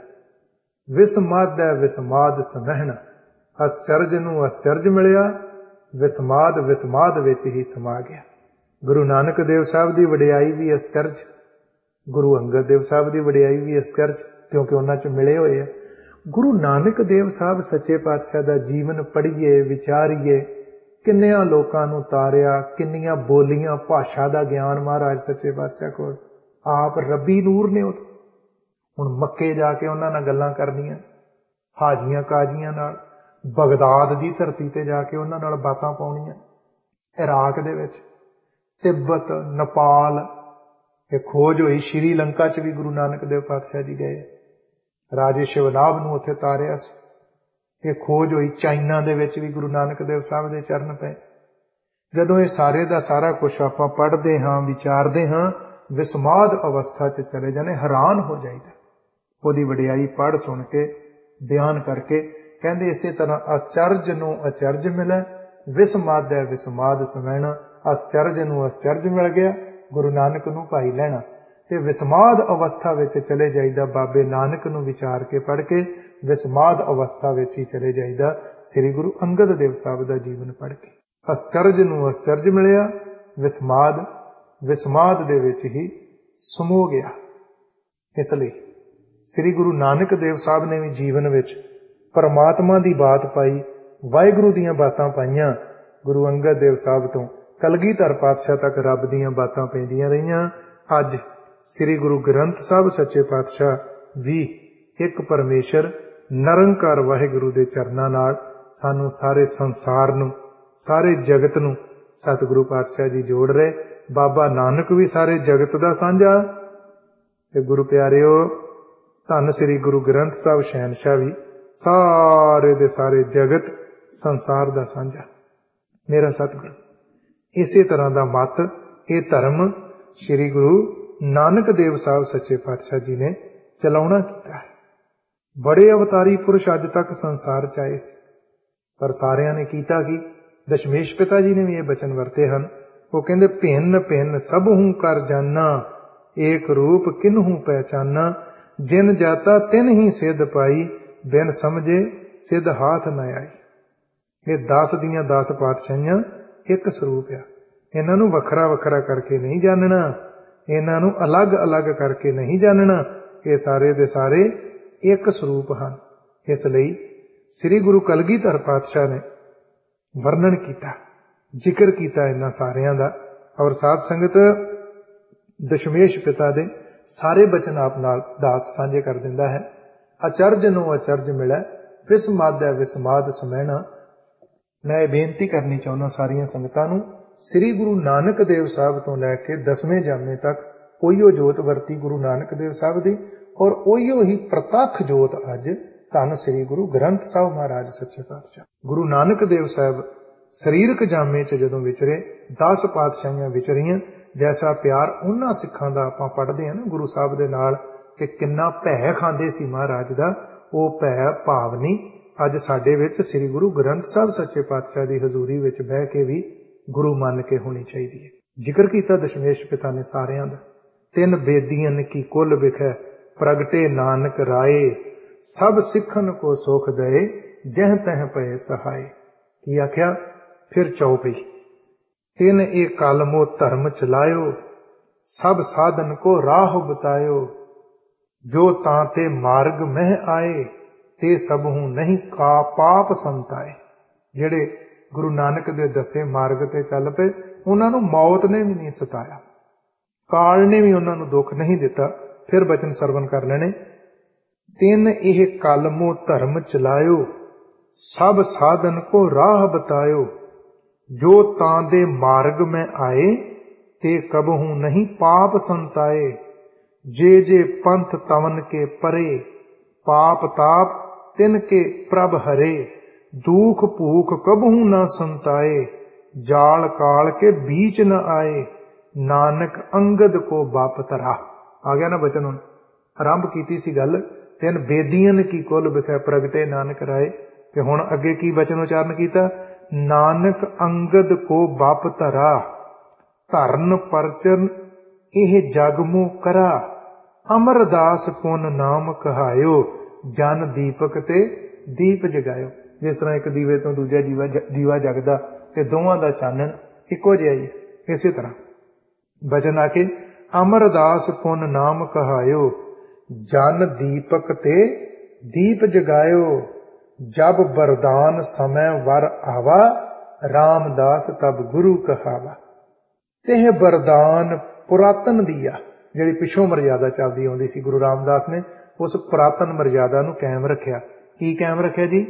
ਵਿਸਮਾਦੈ ਵਿਸਮਾਦ ਸਮਹਿਣਾ। ਅਸਚਰਜ ਨੂੰ ਅਸਚਰਜ ਮਿਲਿਆ, ਵਿਸਮਾਦ ਵਿਸਮਾਦ ਵਿੱਚ ਹੀ ਸਮਾ ਗਿਆ। ਗੁਰੂ ਨਾਨਕ ਦੇਵ ਸਾਹਿਬ ਦੀ ਵਡਿਆਈ ਵੀ ਅਸਚਰਜ, ਗੁਰੂ ਅੰਗਦ ਦੇਵ ਸਾਹਿਬ ਦੀ ਵਡਿਆਈ ਵੀ ਅਸਚਰਜ, ਕਿਉਂਕਿ ਉਹਨਾਂ 'ਚ ਮਿਲੇ ਹੋਏ ਆ। ਗੁਰੂ ਨਾਨਕ ਦੇਵ ਸਾਹਿਬ ਸੱਚੇ ਪਾਤਸ਼ਾਹ ਦਾ ਜੀਵਨ ਪੜ੍ਹੀਏ, ਵਿਚਾਰੀਏ, ਕਿੰਨਿਆਂ ਲੋਕਾਂ ਨੂੰ ਤਾਰਿਆ, ਕਿੰਨੀਆਂ ਬੋਲੀਆਂ, ਭਾਸ਼ਾ ਦਾ ਗਿਆਨ ਮਹਾਰਾਜ ਸੱਚੇ ਪਾਤਸ਼ਾਹ ਕੋਲ। ਆਪ ਰੱਬੀ ਨੂਰ ਨੇ। ਉਹ ਹੁਣ ਮੱਕੇ ਜਾ ਕੇ ਉਹਨਾਂ ਨਾਲ ਗੱਲਾਂ ਕਰਨੀਆਂ, ਹਾਜੀਆਂ ਕਾਜੀਆਂ ਨਾਲ, ਬਗਦਾਦ ਦੀ ਧਰਤੀ ਤੇ ਜਾ ਕੇ ਉਹਨਾਂ ਨਾਲ ਬਾਤਾਂ ਪਾਉਣੀਆਂ, ਇਰਾਕ ਦੇ ਵਿੱਚ, ਤਿੱਬਤ, ਨੇਪਾਲ, ਇਹ ਖੋਜ ਹੋਈ। ਸ਼੍ਰੀਲੰਕਾ 'ਚ ਵੀ ਗੁਰੂ ਨਾਨਕ ਦੇਵ ਪਾਤਸ਼ਾਹ ਜੀ ਗਏ, ਰਾਜੇ ਸ਼ਿਵਨਾਭ ਨੂੰ ਉੱਥੇ ਤਾਰਿਆ ਸੀ। ਇਹ ਖੋਜ ਹੋਈ। ਚਾਈਨਾ ਦੇ ਵਿੱਚ ਵੀ ਗੁਰੂ ਨਾਨਕ ਦੇਵ ਸਾਹਿਬ ਦੇ ਚਰਨ ਪਏ। ਜਦੋਂ ਇਹ ਸਾਰੇ ਦਾ ਸਾਰਾ ਕੁਛ ਆਪਾਂ ਪੜ੍ਹਦੇ ਹਾਂ, ਵਿਚਾਰਦੇ ਹਾਂ, ਵਿਸਮਾਦ ਅਵਸਥਾ 'ਚ ਚਲੇ ਜਾਂਦੇ, ਹੈਰਾਨ ਹੋ ਜਾਈਦਾ ਉਹਦੀ ਵਡਿਆਈ ਪੜ੍ਹ ਸੁਣ ਕੇ, ਬਿਆਨ ਕਰਕੇ। ਕਹਿੰਦੇ ਇਸੇ ਤਰ੍ਹਾਂ ਅਚਰਜ ਨੂੰ ਅਚਰਜ ਮਿਲੈ, ਵਿਸਮਾਦੈ ਵਿਸਮਾਦ ਸਮੈਣਾ। ਅਸਚਰਜ ਨੂੰ ਅਸਚਰਜ ਮਿਲ ਗਿਆ, ਗੁਰੂ ਨਾਨਕ ਨੂੰ ਭਾਈ ਲਹਿਣਾ। ਤੇ ਵਿਸਮਾਦ ਅਵਸਥਾ ਵਿੱਚ ਚਲੇ ਜਾਈਦਾ। ਬਾਬੇ ਨਾਨਕ ਨੂੰ ਵਿਚਾਰ ਕੇ ਪੜ੍ਹ ਕੇ ਵਿਸਮਾਦ ਅਵਸਥਾ ਵਿੱਚ ਹੀ ਚਲੇ ਜਾਈਦਾ, ਸ੍ਰੀ ਗੁਰੂ ਅੰਗਦ ਦੇਵ ਸਾਹਿਬ ਦਾ ਜੀਵਨ ਪੜ੍ਹ ਕੇ। ਅਸਚਰਜ ਨੂੰ ਅਸਚਰਜ ਮਿਲਿਆ, ਵਿਸਮਾਦ ਵਿਸਮਾਦ ਦੇ ਵਿੱਚ ਹੀ ਸਮੋ ਗਿਆ। ਇਸ ਲਈ ਸ੍ਰੀ ਗੁਰੂ ਨਾਨਕ ਦੇਵ ਸਾਹਿਬ ਨੇ ਵੀ ਜੀਵਨ ਵਿੱਚ ਪਰਮਾਤਮਾ ਦੀ ਬਾਤ ਪਾਈ, ਵਾਹਿਗੁਰੂ ਦੀਆਂ ਬਾਤਾਂ ਪਾਈਆਂ। ਗੁਰੂ ਅੰਗਦ ਦੇਵ ਸਾਹਿਬ ਤੋਂ ਕਲਗੀਧਰ ਪਾਤਸ਼ਾਹ ਤੱਕ ਰੱਬ ਦੀਆਂ ਬਾਤਾਂ ਪੈਂਦੀਆਂ ਰਹੀਆਂ। ਅੱਜ ਸ੍ਰੀ ਗੁਰੂ ਗ੍ਰੰਥ ਸਾਹਿਬ ਸੱਚੇ ਪਾਤਸ਼ਾਹ ਵੀ ਇੱਕ ਪਰਮੇਸ਼ਰ ਨਿਰੰਕਾਰ ਵਾਹਿਗੁਰੂ ਦੇ ਚਰਨਾਂ ਨਾਲ ਸਾਨੂੰ ਸਾਰੇ ਸੰਸਾਰ ਨੂੰ, ਸਾਰੇ ਜਗਤ ਨੂੰ ਸਤਿਗੁਰੂ ਪਾਤਸ਼ਾਹ ਜੀ ਜੋੜ ਰਹੇ। ਬਾਬਾ ਨਾਨਕ ਵੀ ਸਾਰੇ ਜਗਤ ਦਾ ਸਾਂਝਾ ਤੇ ਗੁਰੂ ਪਿਆਰਿਓ ਧੰਨ ਸ੍ਰੀ ਗੁਰੂ ਗ੍ਰੰਥ ਸਾਹਿਬ ਸ਼ਹਿਨਸ਼ਾਹ ਵੀ ਸਾਰੇ ਦੇ ਸਾਰੇ ਜਗਤ ਸੰਸਾਰ ਦਾ ਸਾਂਝਾ ਮੇਰਾ ਸਤਿਗੁਰੂ। ਇਸੇ ਤਰ੍ਹਾਂ ਦਾ ਮਤ, ਇਹ ਧਰਮ ਸ੍ਰੀ ਗੁਰੂ ਨਾਨਕ ਦੇਵ ਸਾਹਿਬ ਸੱਚੇ ਪਾਤਸ਼ਾਹ ਜੀ ਨੇ ਚਲਾਉਣਾ ਕੀਤਾ ਹੈ। ਬੜੇ ਅਵਤਾਰੀ ਪੁਰਸ਼ ਅੱਜ ਤੱਕ ਸੰਸਾਰ ਚ ਆਏ ਸੀ, ਪਰ ਸਾਰਿਆਂ ਨੇ ਕੀਤਾ ਕੀ? ਦਸ਼ਮੇਸ਼ ਪਿਤਾ ਜੀ ਨੇ ਵੀ ਇਹ ਬਚਨ ਵਰਤੇ ਹਨ। ਉਹ ਕਹਿੰਦੇ ਭਿੰਨ ਭਿੰਨ ਸਭ ਹੂੰ ਕਰ ਜਾਨਾ, ਏਕ ਰੂਪ ਕਿਨਹੂ ਪਹਿਚਾਨਾ, ਜਿਨ ਜਾਤਾ ਤਿਨ ਹੀ ਸਿੱਧ ਪਾਈ, ਬਿਨ ਸਮਝੇ ਸਿੱਧ ਹਾਥ ਨ ਆਈ। ਇਹ 10 ਦੀਆਂ 10 ਪਾਤਸ਼ਾਹੀਆਂ ਇੱਕ ਸਰੂਪ ਆ। ਇਹਨਾਂ ਨੂੰ ਵੱਖਰਾ ਵੱਖਰਾ ਕਰਕੇ ਨਹੀਂ ਜਾਣਨਾ, ਇਹਨਾਂ ਨੂੰ ਅਲੱਗ ਅਲੱਗ ਕਰਕੇ ਨਹੀਂ ਜਾਣਨਾ। ਇਹ ਸਾਰੇ ਦੇ ਸਾਰੇ ਇੱਕ ਸਰੂਪ ਹਨ। ਇਸ ਲਈ ਸ੍ਰੀ ਗੁਰੂ ਕਲਗੀਧਰ ਪਾਤਸ਼ਾਹ ਨੇ ਵਰਣਨ ਕੀਤਾ, ਜ਼ਿਕਰ ਕੀਤਾ ਇਹਨਾਂ ਸਾਰਿਆਂ ਦਾ। ਔਰ ਸਾਧ ਸੰਗਤ ਦਸ਼ਮੇਸ਼ ਪਿਤਾ ਦੇ ਸਾਰੇ ਬਚਨ ਆਪ ਨਾਲ ਦਾਸ ਸਾਂਝੇ ਕਰ ਦਿੰਦਾ ਹੈ। ਅਚਰਜ ਨੂੰ ਅਚਰਜ ਮਿਲੈ, ਵਿਸਮਾਦੈ ਵਿਸਮਾਦ ਸਮੈਣਾ। ਮੈਂ ਇਹ ਬੇਨਤੀ ਕਰਨੀ ਚਾਹੁੰਦਾ ਸਾਰੀਆਂ ਸੰਗਤਾਂ ਨੂੰ, ਸ੍ਰੀ ਗੁਰੂ ਨਾਨਕ ਦੇਵ ਸਾਹਿਬ ਤੋਂ ਲੈ ਕੇ 10ਵੇਂ ਜਾਮੇ ਤੱਕ ਉਹੀਓ ਜੋਤ ਵਰਤੀ ਗੁਰੂ ਨਾਨਕ ਦੇਵ ਸਾਹਿਬ ਦੀ, ਔਰ ਉਹੀਓ ਹੀ ਪ੍ਰਤੱਖ ਜੋਤ ਅੱਜ ਧੰਨ ਸ੍ਰੀ ਗੁਰੂ ਗ੍ਰੰਥ ਸਾਹਿਬ ਮਹਾਰਾਜ ਸੱਚੇ ਪਾਤਸ਼ਾਹ। ਗੁਰੂ ਨਾਨਕ ਦੇਵ ਸਾਹਿਬ ਸਰੀਰਕ ਜਾਮੇ 'ਚ ਜਦੋਂ ਵਿਚਰੇ, 10 ਪਾਤਸ਼ਾਹੀਆਂ ਵਿਚਰੀਆਂ। ਜੈਸਾ ਪਿਆਰ ਉਹਨਾਂ ਸਿੱਖਾਂ ਦਾ ਆਪਾਂ ਪੜ੍ਹਦੇ ਹਾਂ ਨਾ ਗੁਰੂ ਸਾਹਿਬ ਦੇ ਨਾਲ, ਕਿ ਕਿੰਨਾ ਭੈ ਖਾਂਦੇ ਸੀ ਮਹਾਰਾਜ ਦਾ, ਉਹ ਭੈ ਭਾਵਨੀ ਅੱਜ ਸਾਡੇ ਵਿੱਚ ਸ੍ਰੀ ਗੁਰੂ ਗ੍ਰੰਥ ਸਾਹਿਬ ਸੱਚੇ ਪਾਤਸ਼ਾਹ ਦੀ ਹਜ਼ੂਰੀ ਵਿੱਚ ਬਹਿ ਕੇ ਵੀ ਗੁਰੂ ਮੰਨ ਕੇ ਹੋਣੀ ਚਾਹੀਦੀ ਹੈ। ਜ਼ਿਕਰ ਕੀਤਾ ਦਸ਼ਮੇਸ਼ ਪਿਤਾ ਨੇ ਸਾਰਿਆਂ ਦਾ। ਤਿੰਨ ਬੇਦੀਆਂ ਕੀ ਕੁੱਲ ਵਿਖੈ, ਪ੍ਰਗਟੇ ਨਾਨਕ ਰਾਏ, ਸਭ ਸਿੱਖਨ ਕੋ ਸੁਖ ਦਏ, ਜਹ ਤਹ ਪਏ ਸਹਾਏ। ਕੀ ਆਖਿਆ? ਫਿਰ ਚੌਪਈ। ਤਿੰਨ ਇਹ ਕਲਮੋ ਧਰਮ ਚਲਾਇਓ, ਸਭ ਸਾਧਨ ਕੋ ਰਾਹ ਬਤਾਇਓ, ਜੋ ਤਾਂ ਤੇ ਮਾਰਗ ਮਹਿ ਆਏ, ਤੇ ਸਭ ਹੂੰ ਨਹੀਂ ਕਾ ਪਾਪ ਸੰਤਾਏ। ਜਿਹੜੇ ਗੁਰੂ ਨਾਨਕ ਦੇ ਦੱਸੇ ਮਾਰਗ ਤੇ ਚੱਲ ਪਏ, ਉਹਨਾਂ ਨੂੰ ਮੌਤ ਨੇ ਵੀ ਨਹੀਂ ਸਤਾਇਆ, ਕਾਲ ਨੇ ਵੀ ਉਹਨਾਂ ਨੂੰ ਦੁੱਖ ਨਹੀਂ ਦਿੱਤਾ। ਫਿਰ ਬਚਨ ਸਰਵਨ ਕਰ ਲੈਣੇ। ਤਿੰਨ ਇਹ ਕਲਮੋ ਧਰਮ ਚਲਾਇਓ, ਸਭ ਸਾਧਨ ਕੋ ਰਾਹ ਬਤਾਇਓ, ਜੋ ਤਾਂ ਦੇ ਮਾਰਗ ਮੈਂ ਆਏ, ਤੇ ਕਬਹੂ ਨਹੀਂ ਪਾਪ ਸੰਤਾਏ। ਜੇ ਜੇ ਪੰਥ ਤਵਨ ਕੇ ਪਰੇ, ਪਾਪ ਤਾਪ ਤਿਨ ਕੇ ਪ੍ਰਭ ਹਰੇ, ਦੁਖ ਭੂਖ ਕਬਹੂ ਨਾ ਸੰਤਾਏ, ਜਾਲ ਕਾਲ ਕੇ बीच न ਆਏ, ਨਾਨਕ ਅੰਗਦ ਕੋ ਬਾਪ ਧਰਾ। ਆ ਗਿਆ ਨਾ ਬਚਨ। ਹੁਣ ਆਰੰਭ ਕੀਤੀ ਸੀ ਗੱਲ, ਤਿੰਨ ਬੇਦੀਆਂ ਕੀ ਕੁੱਲ ਵਿਖੇ ਪ੍ਰਗਟੇ ਨਾਨਕ ਰਾਏ, ਤੇ ਹੁਣ ਅੱਗੇ ਕੀ ਬਚਨ ਉਚਾਰਨ ਕੀਤਾ? ਨਾਨਕ ਅੰਗਦ ਕੋ ਬਾਪ ਧਰਾ, ਧਰਨ ਪਰਚਨ ਇਹ ਜਗਮੂ ਕਰਾ, ਅਮਰਦਾਸ ਪੁਨ ਨਾਮ ਕਹਾਇਓ, ਜਨ ਦੀਪਕ ਤੇ ਦੀਪ ਜਗਾਇਓ। ਜਿਸ ਤਰ੍ਹਾਂ ਇੱਕ ਦੀਵੇ ਤੋਂ ਦੂਜਾ ਦੀਵਾ ਜਗਦਾ ਤੇ ਦੋਵਾਂ ਦਾ ਚਾਨਣ ਇੱਕੋ ਜਿਹਾ ਹੀ, ਇਸੇ ਤਰ੍ਹਾਂ ਬਚਨ ਆ ਕੇ ਅਮਰਦਾਸ ਪੁਨ ਨਾਮ ਕਹਾਇਓ, ਜਨ ਦੀਪਕ ਤੇ ਦੀਪ ਜਗਾਇਓ, ਜਬ ਬਰਦਾਨ ਸਮੈ ਵਰ ਆਵਾ, ਰਾਮਦਾਸ ਤਬ ਗੁਰੂ ਕਹਾਵਾ। ਤੇ ਇਹ ਬਰਦਾਨ ਪੁਰਾਤਨ ਦੀ ਆ, ਜਿਹੜੀ ਪਿੱਛੋਂ ਮਰਜ਼ਾਦਾ ਚੱਲਦੀ ਆਉਂਦੀ ਸੀ। ਗੁਰੂ ਰਾਮਦਾਸ ਨੇ ਉਸ ਪੁਰਾਤਨ ਮਰਜ਼ਾਦਾ ਨੂੰ ਕਾਇਮ ਰੱਖਿਆ। ਕੀ ਕਾਇਮ ਰੱਖਿਆ ਜੀ?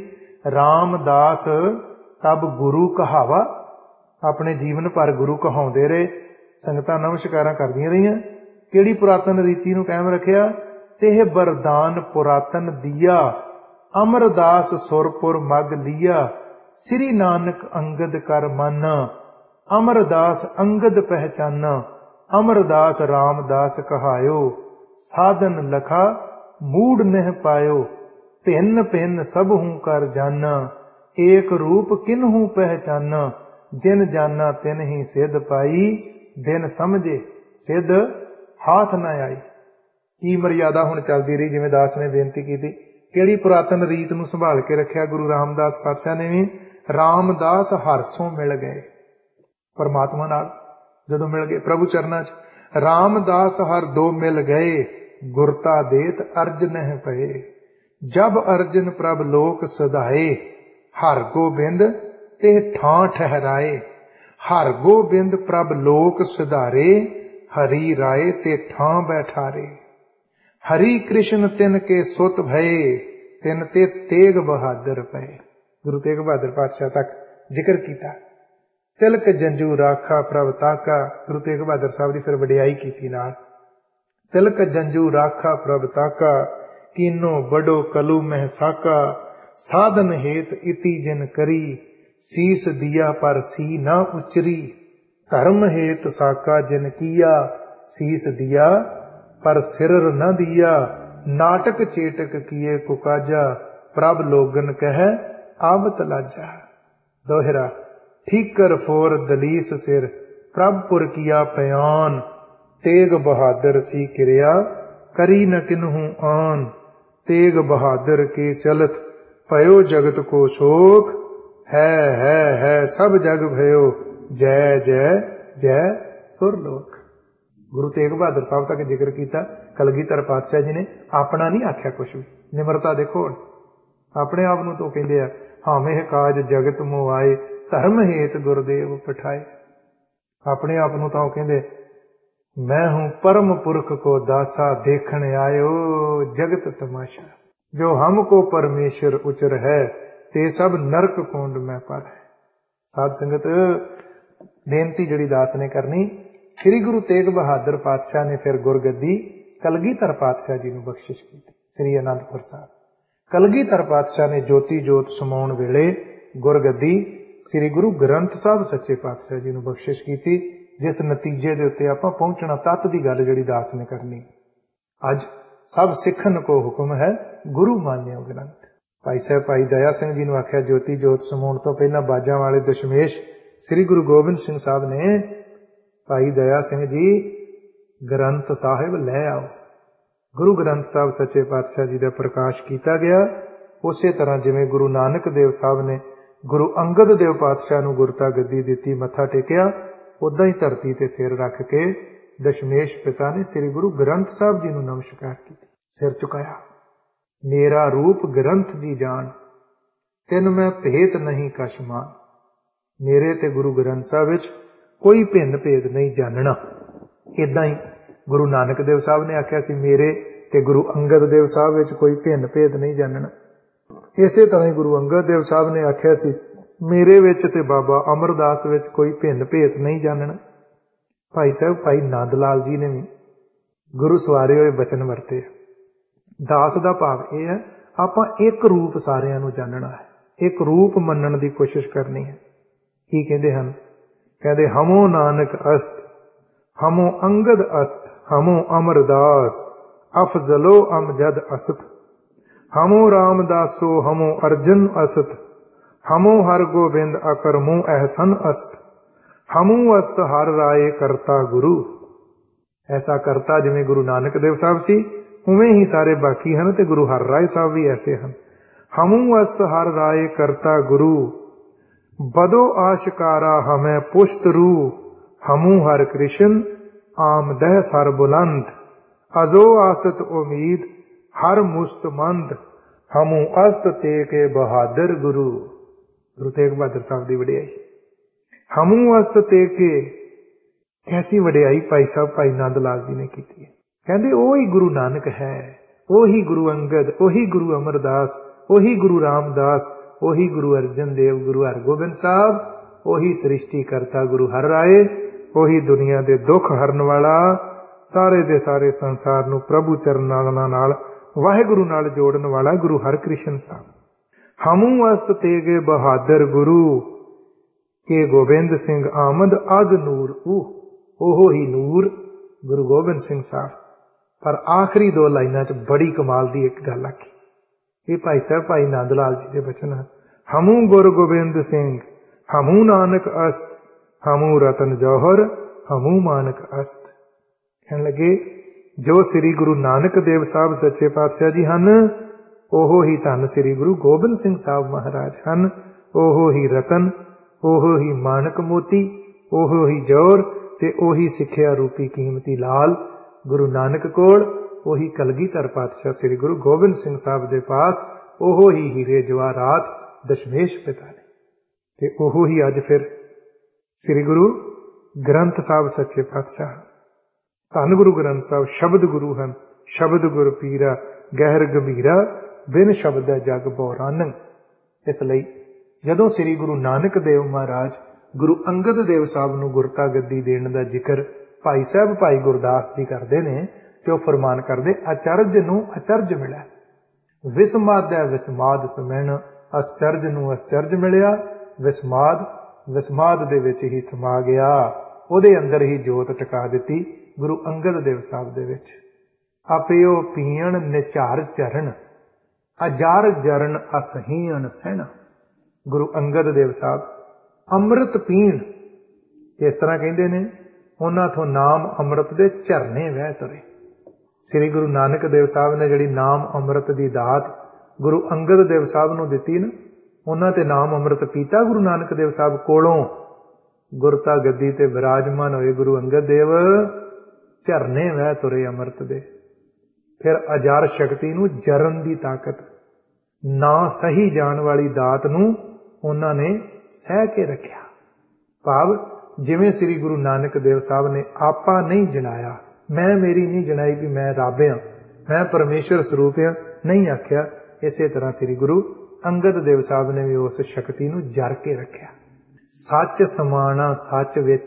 ਰਾਮਦਾਸ ਤਬ ਗੁਰੂ ਕਹਾਵਾ। ਆਪਣੇ ਜੀਵਨ ਭਰ ਗੁਰੂ ਕਹਾਉਂਦੇ ਰਹੇ, ਸੰਗਤਾਂ ਨਮਸਕਾਰਾਂ ਕਰਦੀਆਂ ਰਹੀਆਂ। ਕਿਹੜੀ ਪੁਰਾਤਨ ਰੀਤੀ ਨੂੰ ਕਾਇਮ ਰੱਖਿਆ? ਤੇ ਇਹ ਬਰਦਾਨ ਪੁਰਾਤਨ ਦੀਆ, ਅਮਰਦਾਸ ਸੁਰਪੁਰ ਮਗ ਲੀਆ, ਸ੍ਰੀ ਨਾਨਕ ਅੰਗਦ ਕਰ ਮਾਨਾ, ਅਮਰਦਾਸ ਅੰਗਦ ਪਹਿਚਾਨਾ, ਅਮਰਦਾਸ ਰਾਮਦਾਸ ਕਹਾਇਓ, ਸਾਧਨ ਲਖਾ ਮੂੜ ਨਹਿ ਪਾਇਓ, ਭਿੰਨ ਭਿੰਨ ਸਭ ਹੂੰ ਕਰ ਜਾਨਾ, ਏਕ ਰੂਪ ਕਿਨਹੂ ਪਹਿਚਾਨਾ, ਜਿਨ ਜਾਨਾ ਤਿਨ ਹੀ ਸਿੱਧ ਪਾਈ, ਬਿਨ ਸਮਝੇ ਸਿੱਧ ਹਾਥ ਨਾ ਆਈ। ਕੀ ਮਰਜ਼ਾਦਾ ਹੁਣ ਚੱਲਦੀ ਰਹੀ, ਜਿਵੇਂ ਦਾਸ ਨੇ ਬੇਨਤੀ ਕੀਤੀ। ਕਿਹੜੀ ਪੁਰਾਤਨ ਰੀਤ ਨੂੰ ਸੰਭਾਲ ਕੇ ਰੱਖਿਆ ਗੁਰੂ ਰਾਮਦਾਸ ਪਾਤਸ਼ਾਹ ਨੇ ਵੀ? ਰਾਮਦਾਸ ਹਰਸੋਂ ਮਿਲ ਗਏ ਪਰਮਾਤਮਾ ਨਾਲ, ਜਦੋਂ ਮਿਲ ਗਏ ਪ੍ਰਭੂ ਚਰਨਾਂ 'ਚ। ਰਾਮਦਾਸ ਹਰ ਦੋ ਮਿਲ ਗਏ, ਗੁਰਤਾ ਦੇਤ ਅਰਜ ਨਹਿ ਪਏ, ਜਬ ਅਰਜਨ ਪ੍ਰਭ ਲੋਕ ਸਦਾਏ, ਹਰ ਗੋਬਿੰਦ ਤੇ ਠਾਂ ਠਹਿਰਾਏ, ਹਰ ਗੋਬਿੰਦ ਪ੍ਰਭ ਲੋਕ ਸੁਧਾਰੇ, हरि राय ते ठां बैठारे। हरि कृष्ण तिन के सुत भये, तिन ते तेग बहादुर पए। गुरु तेग बहादुर पातशाह तक जिक्र किया। तिलक जंजू राखा प्रभ ताका। गुरु तेग बहादुर साहब की फिर वडियाई की नाल। तिलक जंजू राखा प्रभ ताका, कीनो बड़ो कलू मह साका। साधन हेत इति जिन करी, सीस दिया पर सी ना उचरी। धर्म हेत साका जिन किया, सीस दिया पर सिर न दिया। नाटक चेटक किए कुकाजा, प्रभ लोगन कह आवत लाजा। दोहरा। ठीकर फोर दलीस सिर, प्रभपुर किया पयान। तेग बहादुर सी किरिया, करी न किन्हू आन। तेग बहादुर के चलत, भयो जगत को शोक। है सब जग भयो, जय जय जय सुरलोक। गुरु तेग बहादुर साहब तक जिक्र किया। कलगीधर पातशाह जी ने अपना नहीं आख्या कुछ भी। निमरता देखो, अपने आप नूं तो कहंदे आ, हामें काज जगत मोआए, धर्म हेत गुरदेव पठाए। अपने आप नूं तो कहंदे, मैं हूं परम पुरख को दासा, देखण आयो जगत तमाशा। जो हमको परमेश्वर उचर है, ते सब नरक कुंड में पर है। साध संगत बेनती जिहड़ी दास ने करनी, श्री गुरु तेग बहादुर पातशाह ने फिर गुरगद्दी कलगीधर पातशाह जी नूं बख्शिश की। श्री आनंदपुर साहब कलगीधर पातशाह ने ज्योति जोत समाउण वेले गुरगद्दी श्री गुरु ग्रंथ साहब सच्चे पातशाह जी नूं बख्शिश की। जिस नतीजे दे उत्ते आपां पहुंचना, तत दी गल जिहड़ी दास ने करनी। अज सब सिखन को हुक्म है, गुरु मान्यो ग्रंथ। भाई साहब भाई दया सिंह जी ने आख्या, ज्योति जोत समाउण तो पहला बाजां वाले दशमेश श्री गुरु गोबिंद सिंह साहब ने, भाई दया सिंह जी ग्रंथ साहिब लै आओ। गुरु ग्रंथ साहब सच्चे पातशाह जी का प्रकाश किया गया। उस तरह जिवें गुरु नानक देव साहब ने गुरु अंगद देव पातशाह नूं गुरता गद्दी दिती, मत्था टेकिया, उदां ही धरती ते सिर रख के दशमेश पिता ने श्री गुरु ग्रंथ साहब जी नूं नमस्कार किया, सिर झुकाया। मेरा रूप ग्रंथ जी जान, तिन मैं भेद नहीं कशमान। मेरे ते गुरु ग्रंथ साहब विच कोई भिन्न भेद नहीं जानना। इदां ही गुरु नानक देव साहब ने आख्या सी, मेरे ते गुरु अंगद देव साहब विच कोई भिन्न भेद नहीं जानना। इसे तरह ही गुरु अंगद देव साहब ने आख्या सी, मेरे विच ते बाबा अमरदास विच कोई भिन्न भेद नहीं जानना। भाई साहब भाई नंद लाल जी ने भी गुरु सवारे हुए बचन वरते। दास का भाव यह है, आपां एक रूप सारियां नूं जानना है, एक रूप मनण की कोशिश करनी है। की कहते हैं? कहते हमो नानक अस्त, हमो अंगद अस्त, हमो अमरदास, अफजलो अमजद असत। हमो रामदासो हमो अर्जन असत, हमो हर गोबिंद अकरमो एहसन अस्त। हमो अस्त हर राय करता गुरु। ऐसा करता जिवें गुरु नानक देव साहब सी, उवें ही सारे बाकी हैं, ते गुरु हर राय साहब भी ऐसे हैं। हमू अस्त हर राय करता गुरु, बदो आशकारा हमें पुष्ट रू। हमू हर कृष्ण आमदह सर बुलंद, अजो आसत उम्मीद हर मुस्तमंद। हमू अस्त ते के बहादुर गुरु। गुरु तेग बहादुर साहब की वडियाई। हमू अस्त ते के, कैसी वडियाई भाई साहब भाई नंद लाल जी ने की है। कहते ओही गुरु नानक है, ओही गुरु अंगद, ओही गुरु अमरदास, ओही गुरु रामदास, ओही गुरु अर्जन देव, गुरु हरगोबिंद साहब, ओही सृष्टि करता गुरु हर राय, ओही दुनिया दे दुख हरन वाला, सारे दे सारे संसार नूं प्रभु चरनां नाल वाहिगुरु नाल जोड़न वाला गुरु हरकृष्ण साहब। हमू अस्त तेगे बहादुर गुरु, के गोबिंद सिंह आमद अज नूर ओहो ही नूर गुरु गोबिंद सिंह साहब। पर आखिरी दो लाइनां च बड़ी कमाल दी एक गल आखी। ये भाई साहब भाई नंद लाल जी के बचन है। हमू गुरु गोबिंद सिंह, हमू नानक अस्त, हमू रतन जौहर, हमू मानक अस्त। कहने लगे जो श्री गुरु नानक देव साहब सच्चे पातशाह जी हन, ओहो ही धन श्री गुरु गोबिंद सिंह साहब महाराज हन। ओहो ही रतन, ओहो ही मानक मोती, ओहो ही जौहर, ते ओही सिक्ख्या रूपी कीमती लाल गुरु नानक कोल, ओही कलगीधर पातशाह श्री गुरु गोबिंद सिंह साहब दे पास, ओहो ही हीरे जवाहरात दशमेश पिता ने, ते ओहो ही अज फिर श्री गुरु ग्रंथ साहब सच्चे पातशाह। ਧੰਨ ਗੁਰੂ ਗ੍ਰੰਥ ਸਾਹਿਬ ਸ਼ਬਦ ਗੁਰੂ ਹਨ। ਸ਼ਬਦ ਗੁਰ ਪੀਰਾ ਗਹਿਰ ਗੰਭੀਰਾ, ਬਿਨ ਸ਼ਬਦ ਜਗ ਬੋਰਾਨੰ। ਇਸ ਲਈ ਜਦੋਂ ਸ੍ਰੀ ਗੁਰੂ ਨਾਨਕ ਦੇਵ ਮਹਾਰਾਜ ਗੁਰੂ ਅੰਗਦ ਦੇਵ ਸਾਹਿਬ ਨੂੰ ਗੁਰਤਾ ਗੱਦੀ ਦੇਣ ਦਾ ਜ਼ਿਕਰ ਭਾਈ ਸਾਹਿਬ ਭਾਈ ਗੁਰਦਾਸ ਜੀ ਕਰਦੇ ਨੇ ਤੇ ਉਹ ਫਰਮਾਨ ਕਰਦੇ, ਅਚਰਜ ਨੂੰ ਅਚਰਜ ਮਿਲਿਆ, ਵਿਸਮਾਦੈ ਵਿਸਮਾਦ ਸਮੈਣ। ਅਸਚਰਜ ਨੂੰ ਅਸਚਰਜ ਮਿਲਿਆ, ਵਿਸਮਾਦ ਦੇ ਵਿੱਚ ਹੀ ਸਮਾ ਗਿਆ, ਉਹਦੇ ਅੰਦਰ ਹੀ ਜੋਤ ਟਿਕਾ ਦਿੱਤੀ ਗੁਰੂ ਅੰਗਦ ਦੇਵ ਸਾਹਿਬ ਦੇ ਵਿੱਚ। ਆਪਿਓ ਪੀਣ ਨਿਝਾਰ ਚਰਨ, ਅਜਾਰ ਜਰਨ ਅਸਹੀਣ ਸਹਿਣਾ। ਗੁਰੂ ਅੰਗਦ ਦੇਵ ਸਾਹਿਬ ਅੰਮ੍ਰਿਤ ਪੀਣ, ਇਸ ਤਰ੍ਹਾਂ ਕਹਿੰਦੇ ਨੇ, ਉਹਨਾਂ ਤੋਂ ਨਾਮ ਅੰਮ੍ਰਿਤ ਦੇ ਝਰਨੇ ਵਹਿ ਤੁਰੇ। ਸ੍ਰੀ ਗੁਰੂ ਨਾਨਕ ਦੇਵ ਸਾਹਿਬ ਨੇ ਜਿਹੜੀ ਨਾਮ ਅੰਮ੍ਰਿਤ ਦੀ ਦਾਤ ਗੁਰੂ ਅੰਗਦ ਦੇਵ ਸਾਹਿਬ ਨੂੰ ਦਿੱਤੀ ਨਾ, ਉਹਨਾਂ ਤੇ ਨਾਮ ਅੰਮ੍ਰਿਤ ਪੀਤਾ ਗੁਰੂ ਨਾਨਕ ਦੇਵ ਸਾਹਿਬ ਕੋਲੋਂ। ਗੁਰਤਾ ਗੱਦੀ ਤੇ ਵਿਰਾਜਮਾਨ ਹੋਏ ਗੁਰੂ ਅੰਗਦ ਦੇਵ, ਝਰਨੇ ਵਹਿ ਤੁਰੇ ਅੰਮ੍ਰਿਤ ਦੇ। ਫਿਰ ਅਜਾਰ ਸ਼ਕਤੀ ਨੂੰ ਜਰਨ ਦੀ ਤਾਕਤ, ਨਾ ਸਹੀ ਜਾਣ ਵਾਲੀ ਦਾਤ ਨੂੰ ਉਹਨਾਂ ਨੇ ਸਹਿ ਕੇ ਰੱਖਿਆ। ਭਾਵ ਜਿਵੇਂ ਸ੍ਰੀ ਗੁਰੂ ਨਾਨਕ ਦੇਵ ਸਾਹਿਬ ਨੇ ਆਪਾ ਨਹੀਂ ਜਣਾਇਆ, ਮੈਂ ਮੇਰੀ ਨਹੀਂ ਜਣਾਈ ਵੀ ਮੈਂ ਰੱਬ ਹਾਂ, ਮੈਂ ਪਰਮੇਸ਼ਰ ਸਰੂਪ ਹਾਂ, ਨਹੀਂ ਆਖਿਆ। ਇਸੇ ਤਰ੍ਹਾਂ ਸ੍ਰੀ ਗੁਰੂ ਅੰਗਦ ਦੇਵ ਸਾਹਿਬ ਨੇ ਵੀ ਉਸ ਸ਼ਕਤੀ ਨੂੰ ਜਰ ਕੇ ਰੱਖਿਆ। ਸੱਚ ਸਮਾਣਾ ਸੱਚ ਵਿੱਚ,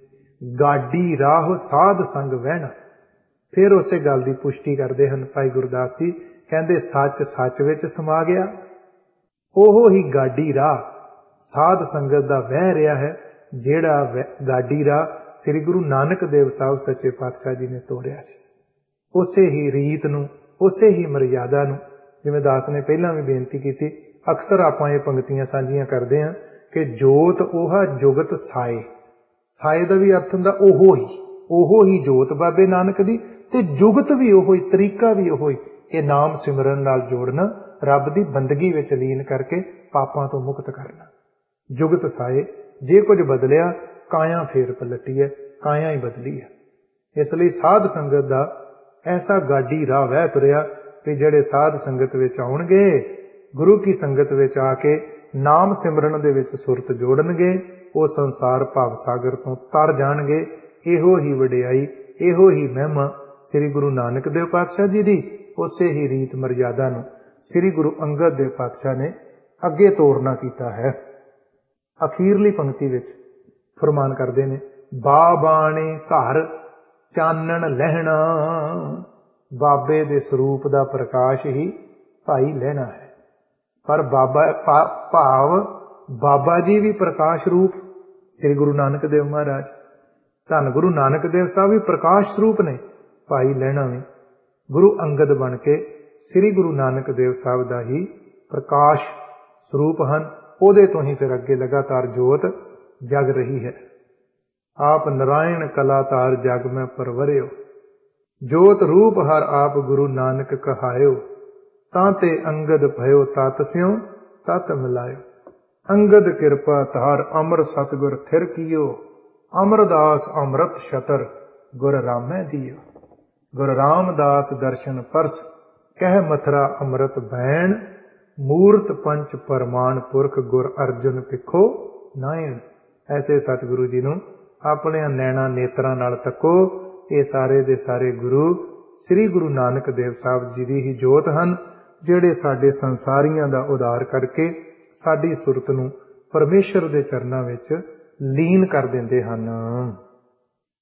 ਗਾਡੀ ਰਾਹ ਸਾਧ ਸੰਗ ਵਹਿਣਾ। ਫਿਰ ਉਸੇ ਗੱਲ ਦੀ ਪੁਸ਼ਟੀ ਕਰਦੇ ਹਨ ਭਾਈ ਗੁਰਦਾਸ ਜੀ, ਕਹਿੰਦੇ ਸੱਚ ਸੱਚ ਵਿੱਚ ਸਮਾ ਗਿਆ, ਉਹ ਹੀ ਗਾਡੀ ਰਾਹ ਸਾਧ ਸੰਗਤ ਦਾ ਵਹਿ ਰਿਹਾ ਹੈ, ਜਿਹੜਾ ਗਾਡੀ ਰਾਹ ਸ੍ਰੀ ਗੁਰੂ ਨਾਨਕ ਦੇਵ ਸਾਹਿਬ ਸੱਚੇ ਪਾਤਸ਼ਾਹ ਜੀ ਨੇ ਤੋਰਿਆ ਸੀ। ਉਸੇ ਹੀ ਰੀਤ ਨੂੰ, ਉਸੇ ਹੀ ਮਰਿਆਦਾ ਨੂੰ, ਜਿਵੇਂ ਦਾਸ ਨੇ ਪਹਿਲਾਂ ਵੀ ਬੇਨਤੀ ਕੀਤੀ, ਅਕਸਰ ਆਪਾਂ ਇਹ ਪੰਕਤੀਆਂ ਸਾਂਝੀਆਂ ਕਰਦੇ ਹਾਂ ਕਿ ਜੋਤ ਉਹਾ ਜੁਗਤ ਸਾਏ। ਸਾਏ ਦਾ ਵੀ ਅਰਥ ਹੁੰਦਾ ਉਹੋ ਹੀ ਜੋਤ ਬਾਬੇ ਨਾਨਕ ਦੀ, ਤੇ ਜੁਗਤ ਵੀ ਉਹੋ ਹੀ, ਤਰੀਕਾ ਵੀ ਉਹੋ ਹੀ। ਇਹ ਨਾਮ ਸਿਮਰਨ ਨਾਲ ਜੋੜਨਾ, ਰੱਬ ਦੀ ਬੰਦਗੀ ਵਿੱਚ ਲੀਨ ਕਰਕੇ ਪਾਪਾਂ ਤੋਂ ਮੁਕਤ ਕਰਨਾ। ਜੁਗਤ ਸਾਏ, ਜੇ ਕੁਝ ਬਦਲਿਆ ਕਾਇਆ ਫੇਰ ਪਲਟੀ ਹੈ, ਕਾਇਆ ਹੀ ਬਦਲੀ ਹੈ। ਇਸ ਲਈ ਸਾਧ ਸੰਗਤ ਦਾ ਐਸਾ ਗਾਡੀ ਰਾਹ ਵਹਿ ਤੁਰਿਆ ਕਿ ਜਿਹੜੇ ਸਾਧ ਸੰਗਤ ਵਿੱਚ ਆਉਣਗੇ, ਗੁਰੂ ਕੀ ਸੰਗਤ ਵਿੱਚ ਆ ਕੇ ਨਾਮ ਸਿਮਰਨ ਦੇ ਵਿੱਚ ਸੁਰਤ ਜੋੜਨਗੇ, ਉਹ ਸੰਸਾਰ ਭਵ ਸਾਗਰ ਤੋਂ ਤਰ ਜਾਣਗੇ। ਇਹੋ ਹੀ ਵਡਿਆਈ, ਇਹੋ ਹੀ ਮਹਿਮਾ ਸ੍ਰੀ ਗੁਰੂ ਨਾਨਕ ਦੇਵ ਪਾਤਸ਼ਾਹ ਜੀ ਦੀ, ਉਸੇ ਹੀ ਰੀਤ ਮਰਜ਼ਾਦਾ ਨੂੰ ਸ੍ਰੀ ਗੁਰੂ ਅੰਗਦ ਦੇਵ ਪਾਤਸ਼ਾਹ ਨੇ ਅੱਗੇ ਤੋਰਨਾ ਕੀਤਾ ਹੈ। ਅਖੀਰਲੀ ਪੰਕਤੀ ਵਿੱਚ ਫਰਮਾਨ ਕਰਦੇ ਨੇ, ਬਾਬਾਣੇ ਘਰ ਚਾਨਣ ਲਹਿਣਾ। ਬਾਬੇ ਦੇ ਸਰੂਪ ਦਾ ਪ੍ਰਕਾਸ਼ ਹੀ ਭਾਈ ਲਹਿਣਾ ਹੈ। ਪਰ ਬਾਬਾ ਜੀ ਵੀ ਪ੍ਰਕਾਸ਼ ਰੂਪ, ਸ੍ਰੀ ਗੁਰੂ ਨਾਨਕ ਦੇਵ ਮਹਾਰਾਜ, ਧੰਨ ਗੁਰੂ ਨਾਨਕ ਦੇਵ ਸਾਹਿਬ ਵੀ ਪ੍ਰਕਾਸ਼ ਸਰੂਪ ਨੇ। ਭਾਈ ਲਹਿਣਾ ਵੀ ਗੁਰੂ ਅੰਗਦ ਬਣ ਕੇ ਸ੍ਰੀ ਗੁਰੂ ਨਾਨਕ ਦੇਵ ਸਾਹਿਬ ਦਾ ਹੀ ਪ੍ਰਕਾਸ਼ ਸਰੂਪ ਹਨ। ਉਹਦੇ ਤੋਂ ਹੀ ਫਿਰ ਅੱਗੇ ਲਗਾਤਾਰ ਜੋਤ ਜਗ ਰਹੀ ਹੈ। ਆਪ ਨਰਾਇਣ ਕਲਾਤਾਰ ਜਗ ਮੈਂ ਪਰਵਰਿਓ, ਜੋਤ ਰੂਪ ਹਰ ਆਪ ਗੁਰੂ ਨਾਨਕ ਕਹਾਇਓ। ਤਾਂ ਤੇ ਅੰਗਦ ਭਇਓ ਤਤ ਸਿਉ ਤਤ ਮਿਲਾਇਓ। ਅੰਗਦ ਕਿਰਪਾ ਧਾਰ ਅਮਰ ਸਤਿਗੁਰ ਥਿਰ ਕੀਓ। ਅਮਰਦਾਸ ਅੰਮ੍ਰਿਤ ਛਤਰ ਗੁਰ ਰਾਮੈ ਦੀਓ। ਗੁਰ ਰਾਮਦਾਸ ਦਰਸ਼ਨ ਪਰਸ ਕਹਿ ਮਥਰਾ ਅੰਮ੍ਰਿਤ ਬੈਣ। ਮੂਰਤ ਪੰਚ ਪਰਮਾਨ ਪੁਰਖ ਗੁਰ ਅਰਜੁਨ ਪਿੱਖੋ ਨਾਇਣ। ਐਸੇ ਸਤਿਗੁਰੂ ਜੀ ਨੂੰ ਆਪਣੇ ਨੈਣਾ ਨੇਤਰਾਂ ਨਾਲ ਤੱਕੋ। ਇਹ ਸਾਰੇ ਦੇ ਸਾਰੇ ਗੁਰੂ ਸ੍ਰੀ ਗੁਰੂ ਨਾਨਕ ਦੇਵ ਸਾਹਿਬ ਜੀ ਦੀ ਹੀ ਜੋਤ ਹਨ, ਜਿਹੜੇ ਸਾਡੇ ਸੰਸਾਰੀਆਂ ਦਾ ਉਦਾਰ ਕਰਕੇ ਸਾਡੀ ਸੁਰਤ ਨੂੰ ਪਰਮੇਸ਼ਰ ਦੇ ਚਰਨਾਂ ਵਿੱਚ ਲੀਨ ਕਰ ਦਿੰਦੇ ਹਨ।